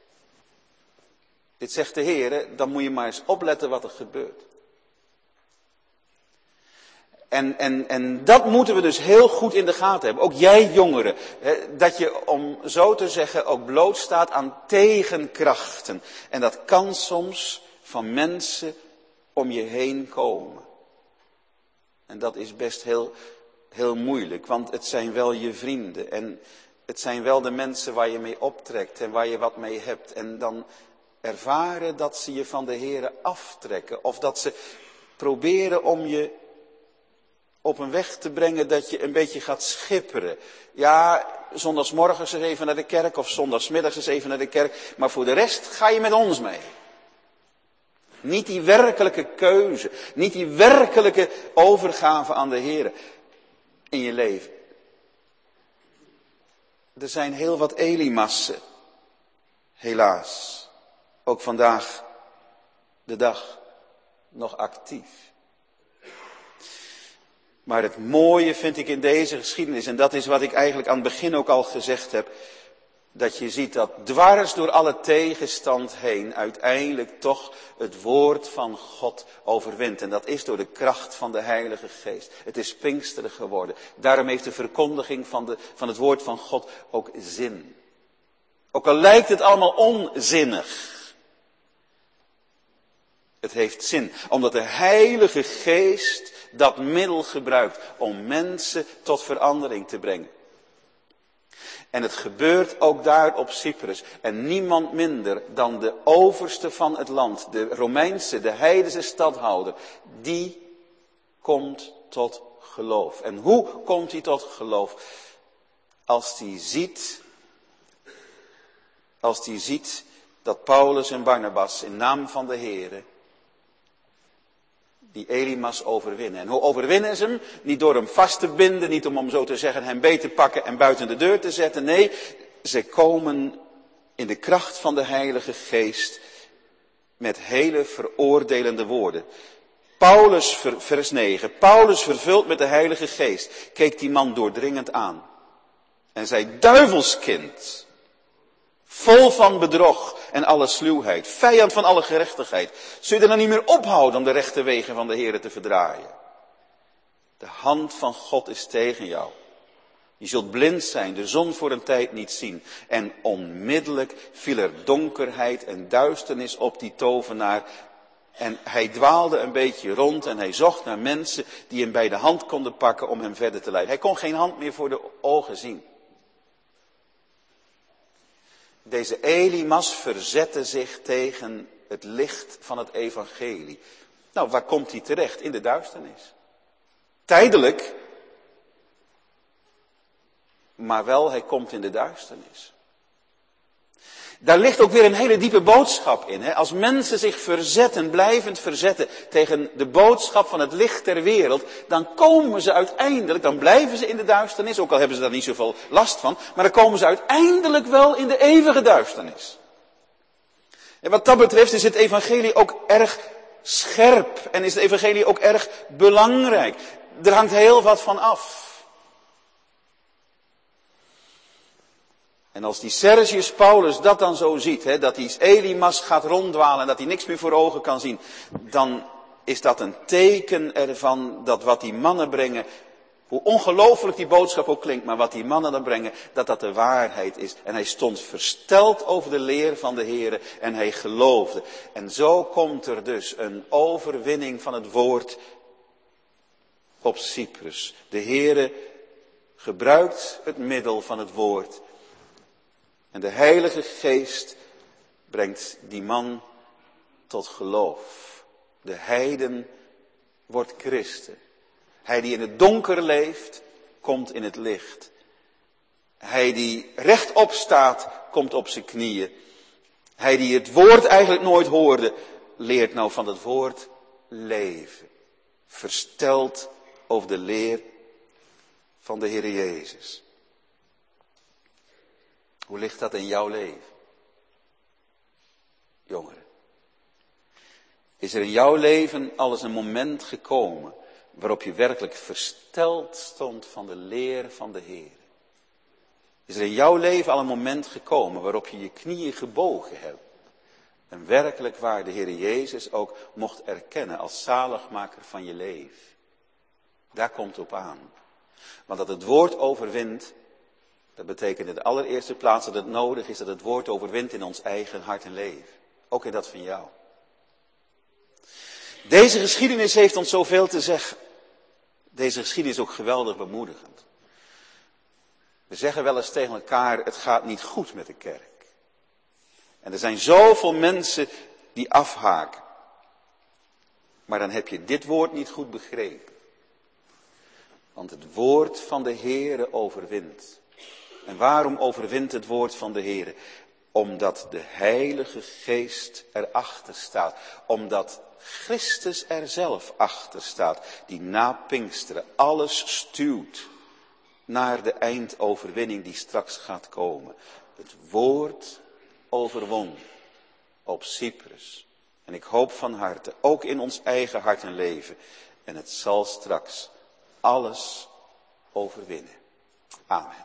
dit zegt de Heer, dan moet je maar eens opletten wat er gebeurt. En dat moeten we dus heel goed in de gaten hebben. Ook jij jongeren. Dat je, om zo te zeggen, ook blootstaat aan tegenkrachten. En dat kan soms van mensen om je heen komen. En dat is best heel moeilijk. Want het zijn wel je vrienden. En het zijn wel de mensen waar je mee optrekt en waar je wat mee hebt. En dan ervaren dat ze je van de Heere aftrekken. Of dat ze proberen om je op een weg te brengen dat je een beetje gaat schipperen. Ja, zondagsmorgens eens even naar de kerk of zondagsmiddags eens even naar de kerk. Maar voor de rest ga je met ons mee. Niet die werkelijke keuze. Niet die werkelijke overgave aan de Heere in je leven. Er zijn heel wat Elimassen. Helaas. Ook vandaag de dag nog actief. Maar het mooie vind ik in deze geschiedenis, en dat is wat ik eigenlijk aan het begin ook al gezegd heb, dat je ziet dat dwars door alle tegenstand heen uiteindelijk toch het woord van God overwint. En dat is door de kracht van de Heilige Geest. Het is Pinksteren geworden. Daarom heeft de verkondiging van het woord van God ook zin. Ook al lijkt het allemaal onzinnig. Het heeft zin, omdat de Heilige Geest dat middel gebruikt om mensen tot verandering te brengen. En het gebeurt ook daar op Cyprus. En niemand minder dan de overste van het land, de Romeinse, de heidense stadhouder, die komt tot geloof. En hoe komt hij tot geloof? Als die ziet dat Paulus en Barnabas in naam van de Heere die Elymas overwinnen. En hoe overwinnen ze hem? Niet door hem vast te binden, niet om zo te zeggen hem beet te pakken en buiten de deur te zetten. Nee, ze komen in de kracht van de Heilige Geest met hele veroordelende woorden. Paulus, vers 9, Paulus vervuld met de Heilige Geest, keek die man doordringend aan. En zei, duivelskind, vol van bedrog en alle sluwheid, vijand van alle gerechtigheid. Zul je er dan niet meer ophouden om de rechte wegen van de Heere te verdraaien? De hand van God is tegen jou. Je zult blind zijn, de zon voor een tijd niet zien. En onmiddellijk viel er donkerheid en duisternis op die tovenaar. En hij dwaalde een beetje rond en hij zocht naar mensen die hem bij de hand konden pakken om hem verder te leiden. Hij kon geen hand meer voor de ogen zien. Deze Elymas verzette zich tegen het licht van het evangelie. Nou, waar komt hij terecht? In de duisternis. Tijdelijk, maar wel, hij komt in de duisternis. Daar ligt ook weer een hele diepe boodschap in. Hè? Als mensen zich verzetten, blijvend verzetten tegen de boodschap van het licht der wereld, dan komen ze uiteindelijk, dan blijven ze in de duisternis, ook al hebben ze daar niet zoveel last van, maar dan komen ze uiteindelijk wel in de eeuwige duisternis. En wat dat betreft is het evangelie ook erg scherp en is het evangelie ook erg belangrijk. Er hangt heel wat van af. En als die Sergius Paulus dat dan zo ziet, hè, dat die Elymas gaat ronddwalen en dat hij niks meer voor ogen kan zien, dan is dat een teken ervan dat wat die mannen brengen, hoe ongelooflijk die boodschap ook klinkt, maar wat die mannen dan brengen, dat dat de waarheid is. En hij stond versteld over de leer van de Heere en hij geloofde. En zo komt er dus een overwinning van het woord op Cyprus. De Heere gebruikt het middel van het woord. En de Heilige Geest brengt die man tot geloof. De heiden wordt christen. Hij die in het donker leeft, komt in het licht. Hij die rechtop staat, komt op zijn knieën. Hij die het woord eigenlijk nooit hoorde, leert nou van het woord leven. Versteld over de leer van de Heer Jezus. Hoe ligt dat in jouw leven? Jongeren. Is er in jouw leven al eens een moment gekomen waarop je werkelijk versteld stond van de leer van de Heer? Is er in jouw leven al een moment gekomen waarop je je knieën gebogen hebt? En werkelijk waar de Heer Jezus ook mocht erkennen als zaligmaker van je leven. Daar komt het op aan. Want dat het woord overwint, dat betekent in de allereerste plaats dat het nodig is dat het woord overwint in ons eigen hart en leven. Ook in dat van jou. Deze geschiedenis heeft ons zoveel te zeggen. Deze geschiedenis is ook geweldig bemoedigend. We zeggen wel eens tegen elkaar, het gaat niet goed met de kerk. En er zijn zoveel mensen die afhaken. Maar dan heb je dit woord niet goed begrepen. Want het woord van de Heere overwint. En waarom overwint het woord van de Heere? Omdat de Heilige Geest erachter staat. Omdat Christus er zelf achter staat. Die na Pinksteren alles stuwt naar de eindoverwinning die straks gaat komen. Het woord overwon op Cyprus. En ik hoop van harte, ook in ons eigen hart en leven. En het zal straks alles overwinnen. Amen.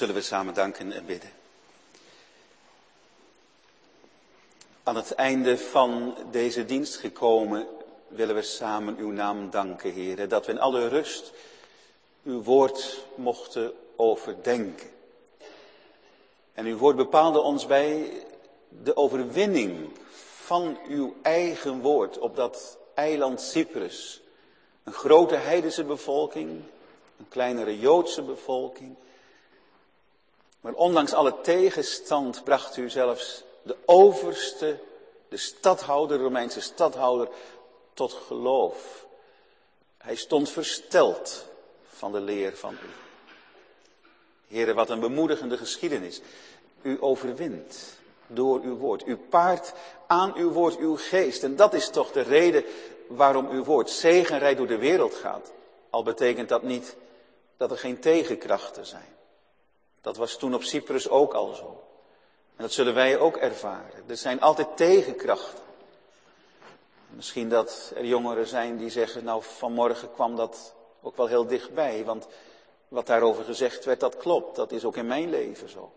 Zullen we samen danken en bidden. Aan het einde van deze dienst gekomen willen we samen uw naam danken, Heer. Dat we in alle rust uw woord mochten overdenken. En uw woord bepaalde ons bij de overwinning van uw eigen woord op dat eiland Cyprus. Een grote heidense bevolking, een kleinere Joodse bevolking. Maar ondanks alle tegenstand bracht u zelfs de overste, de stadhouder, de Romeinse stadhouder, tot geloof. Hij stond versteld van de leer van u. Heere, wat een bemoedigende geschiedenis. U overwint door uw woord. U paart aan uw woord uw geest. En dat is toch de reden waarom uw woord zegenrijk door de wereld gaat. Al betekent dat niet dat er geen tegenkrachten zijn. Dat was toen op Cyprus ook al zo. En dat zullen wij ook ervaren. Er zijn altijd tegenkrachten. Misschien dat er jongeren zijn die zeggen, nou vanmorgen kwam dat ook wel heel dichtbij. Want wat daarover gezegd werd, dat klopt. Dat is ook in mijn leven zo.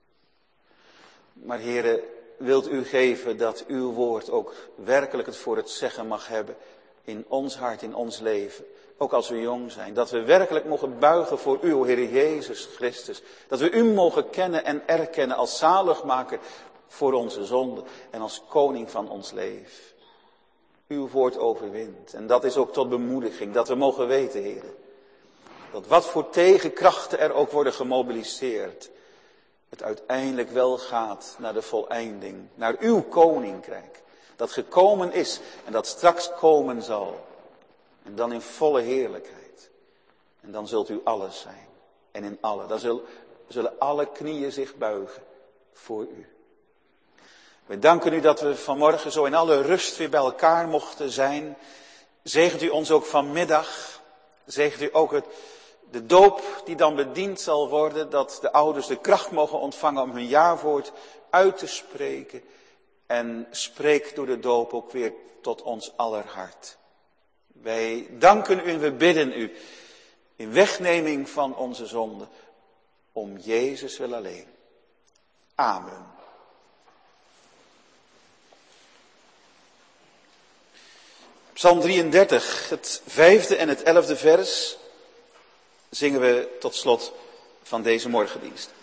Maar Heere, wilt u geven dat uw woord ook werkelijk het voor het zeggen mag hebben in ons hart, in ons leven. Ook als we jong zijn. Dat we werkelijk mogen buigen voor u, o Heer Jezus Christus. Dat we u mogen kennen en erkennen als zaligmaker voor onze zonde en als koning van ons leven. Uw woord overwint. En dat is ook tot bemoediging, dat we mogen weten, Heer. Dat wat voor tegenkrachten er ook worden gemobiliseerd, het uiteindelijk wel gaat naar de voleinding, naar uw koninkrijk. Dat gekomen is en dat straks komen zal. En dan in volle heerlijkheid. En dan zult u alles zijn. En in alle. Dan zullen alle knieën zich buigen voor u. We danken u dat we vanmorgen zo in alle rust weer bij elkaar mochten zijn. Zegent u ons ook vanmiddag. Zegent u ook de doop die dan bediend zal worden. Dat de ouders de kracht mogen ontvangen om hun jawoord uit te spreken. En spreek door de doop ook weer tot ons aller hart. Wij danken u en we bidden u in wegneming van onze zonde. Om Jezus wil alleen. Amen. Psalm 33, het 5e en het 11e vers zingen we tot slot van deze morgendienst.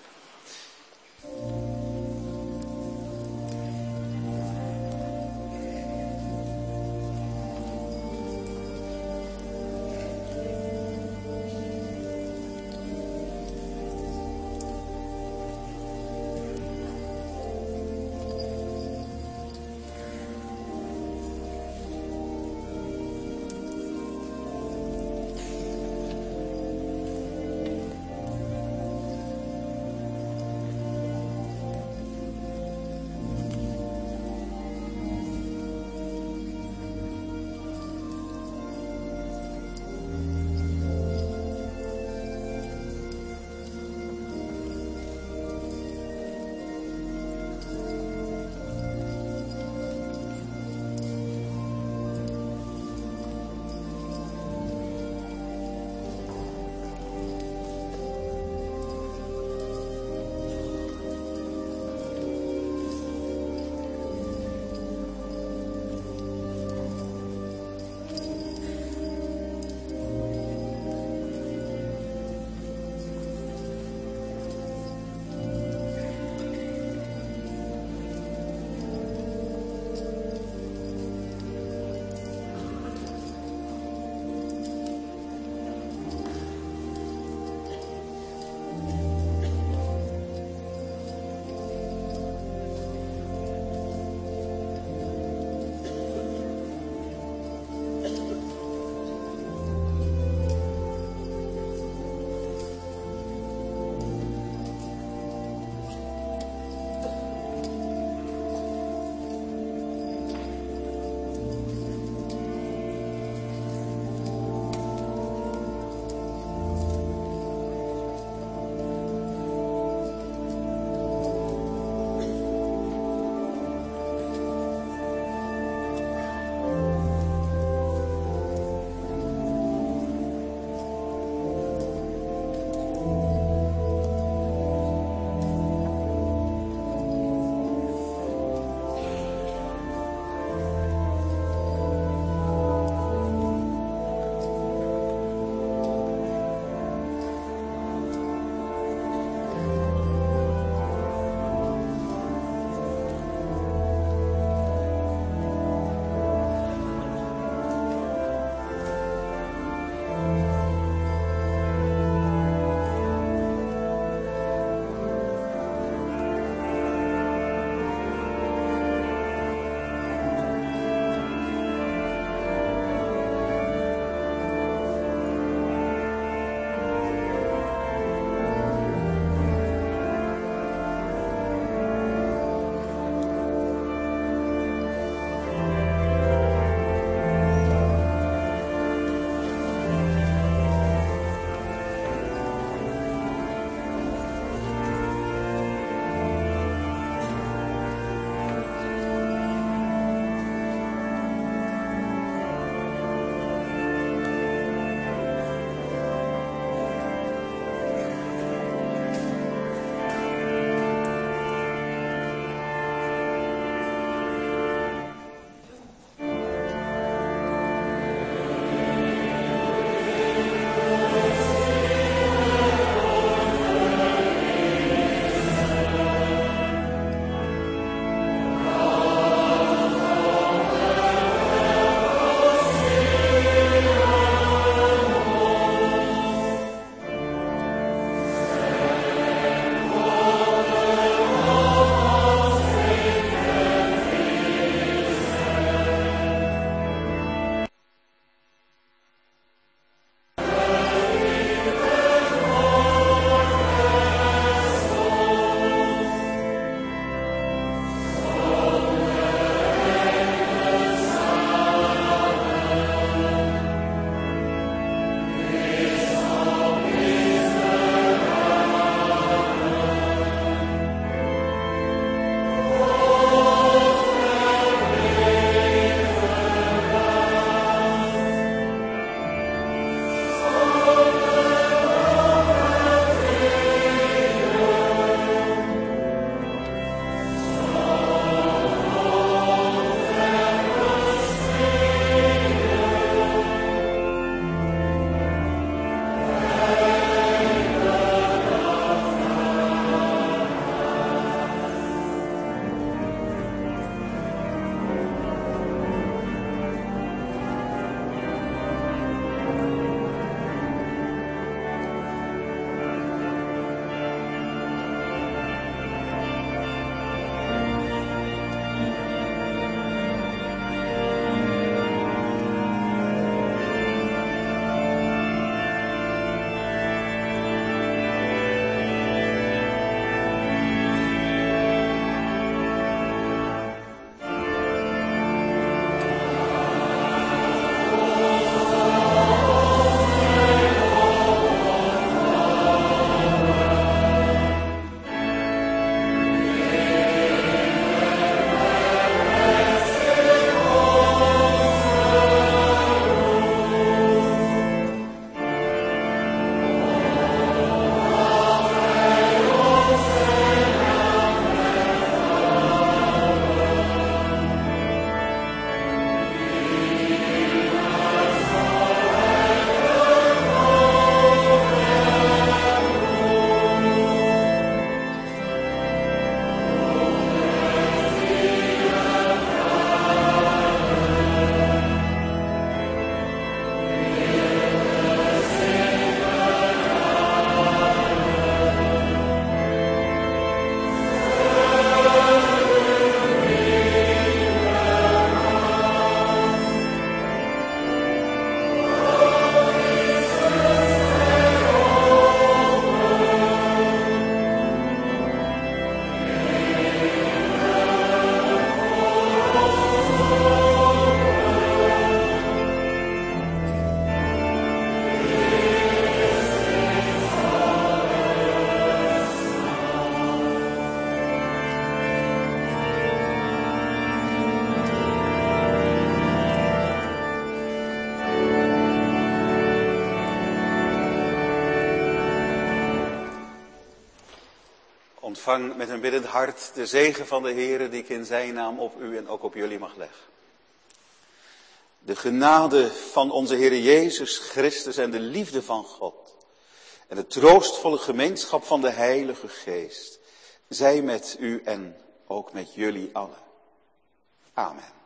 Ontvang met een biddend hart de zegen van de Heere die ik in zijn naam op u en ook op jullie mag leggen. De genade van onze Heere Jezus Christus en de liefde van God en de troostvolle gemeenschap van de Heilige Geest zij met u en ook met jullie allen. Amen.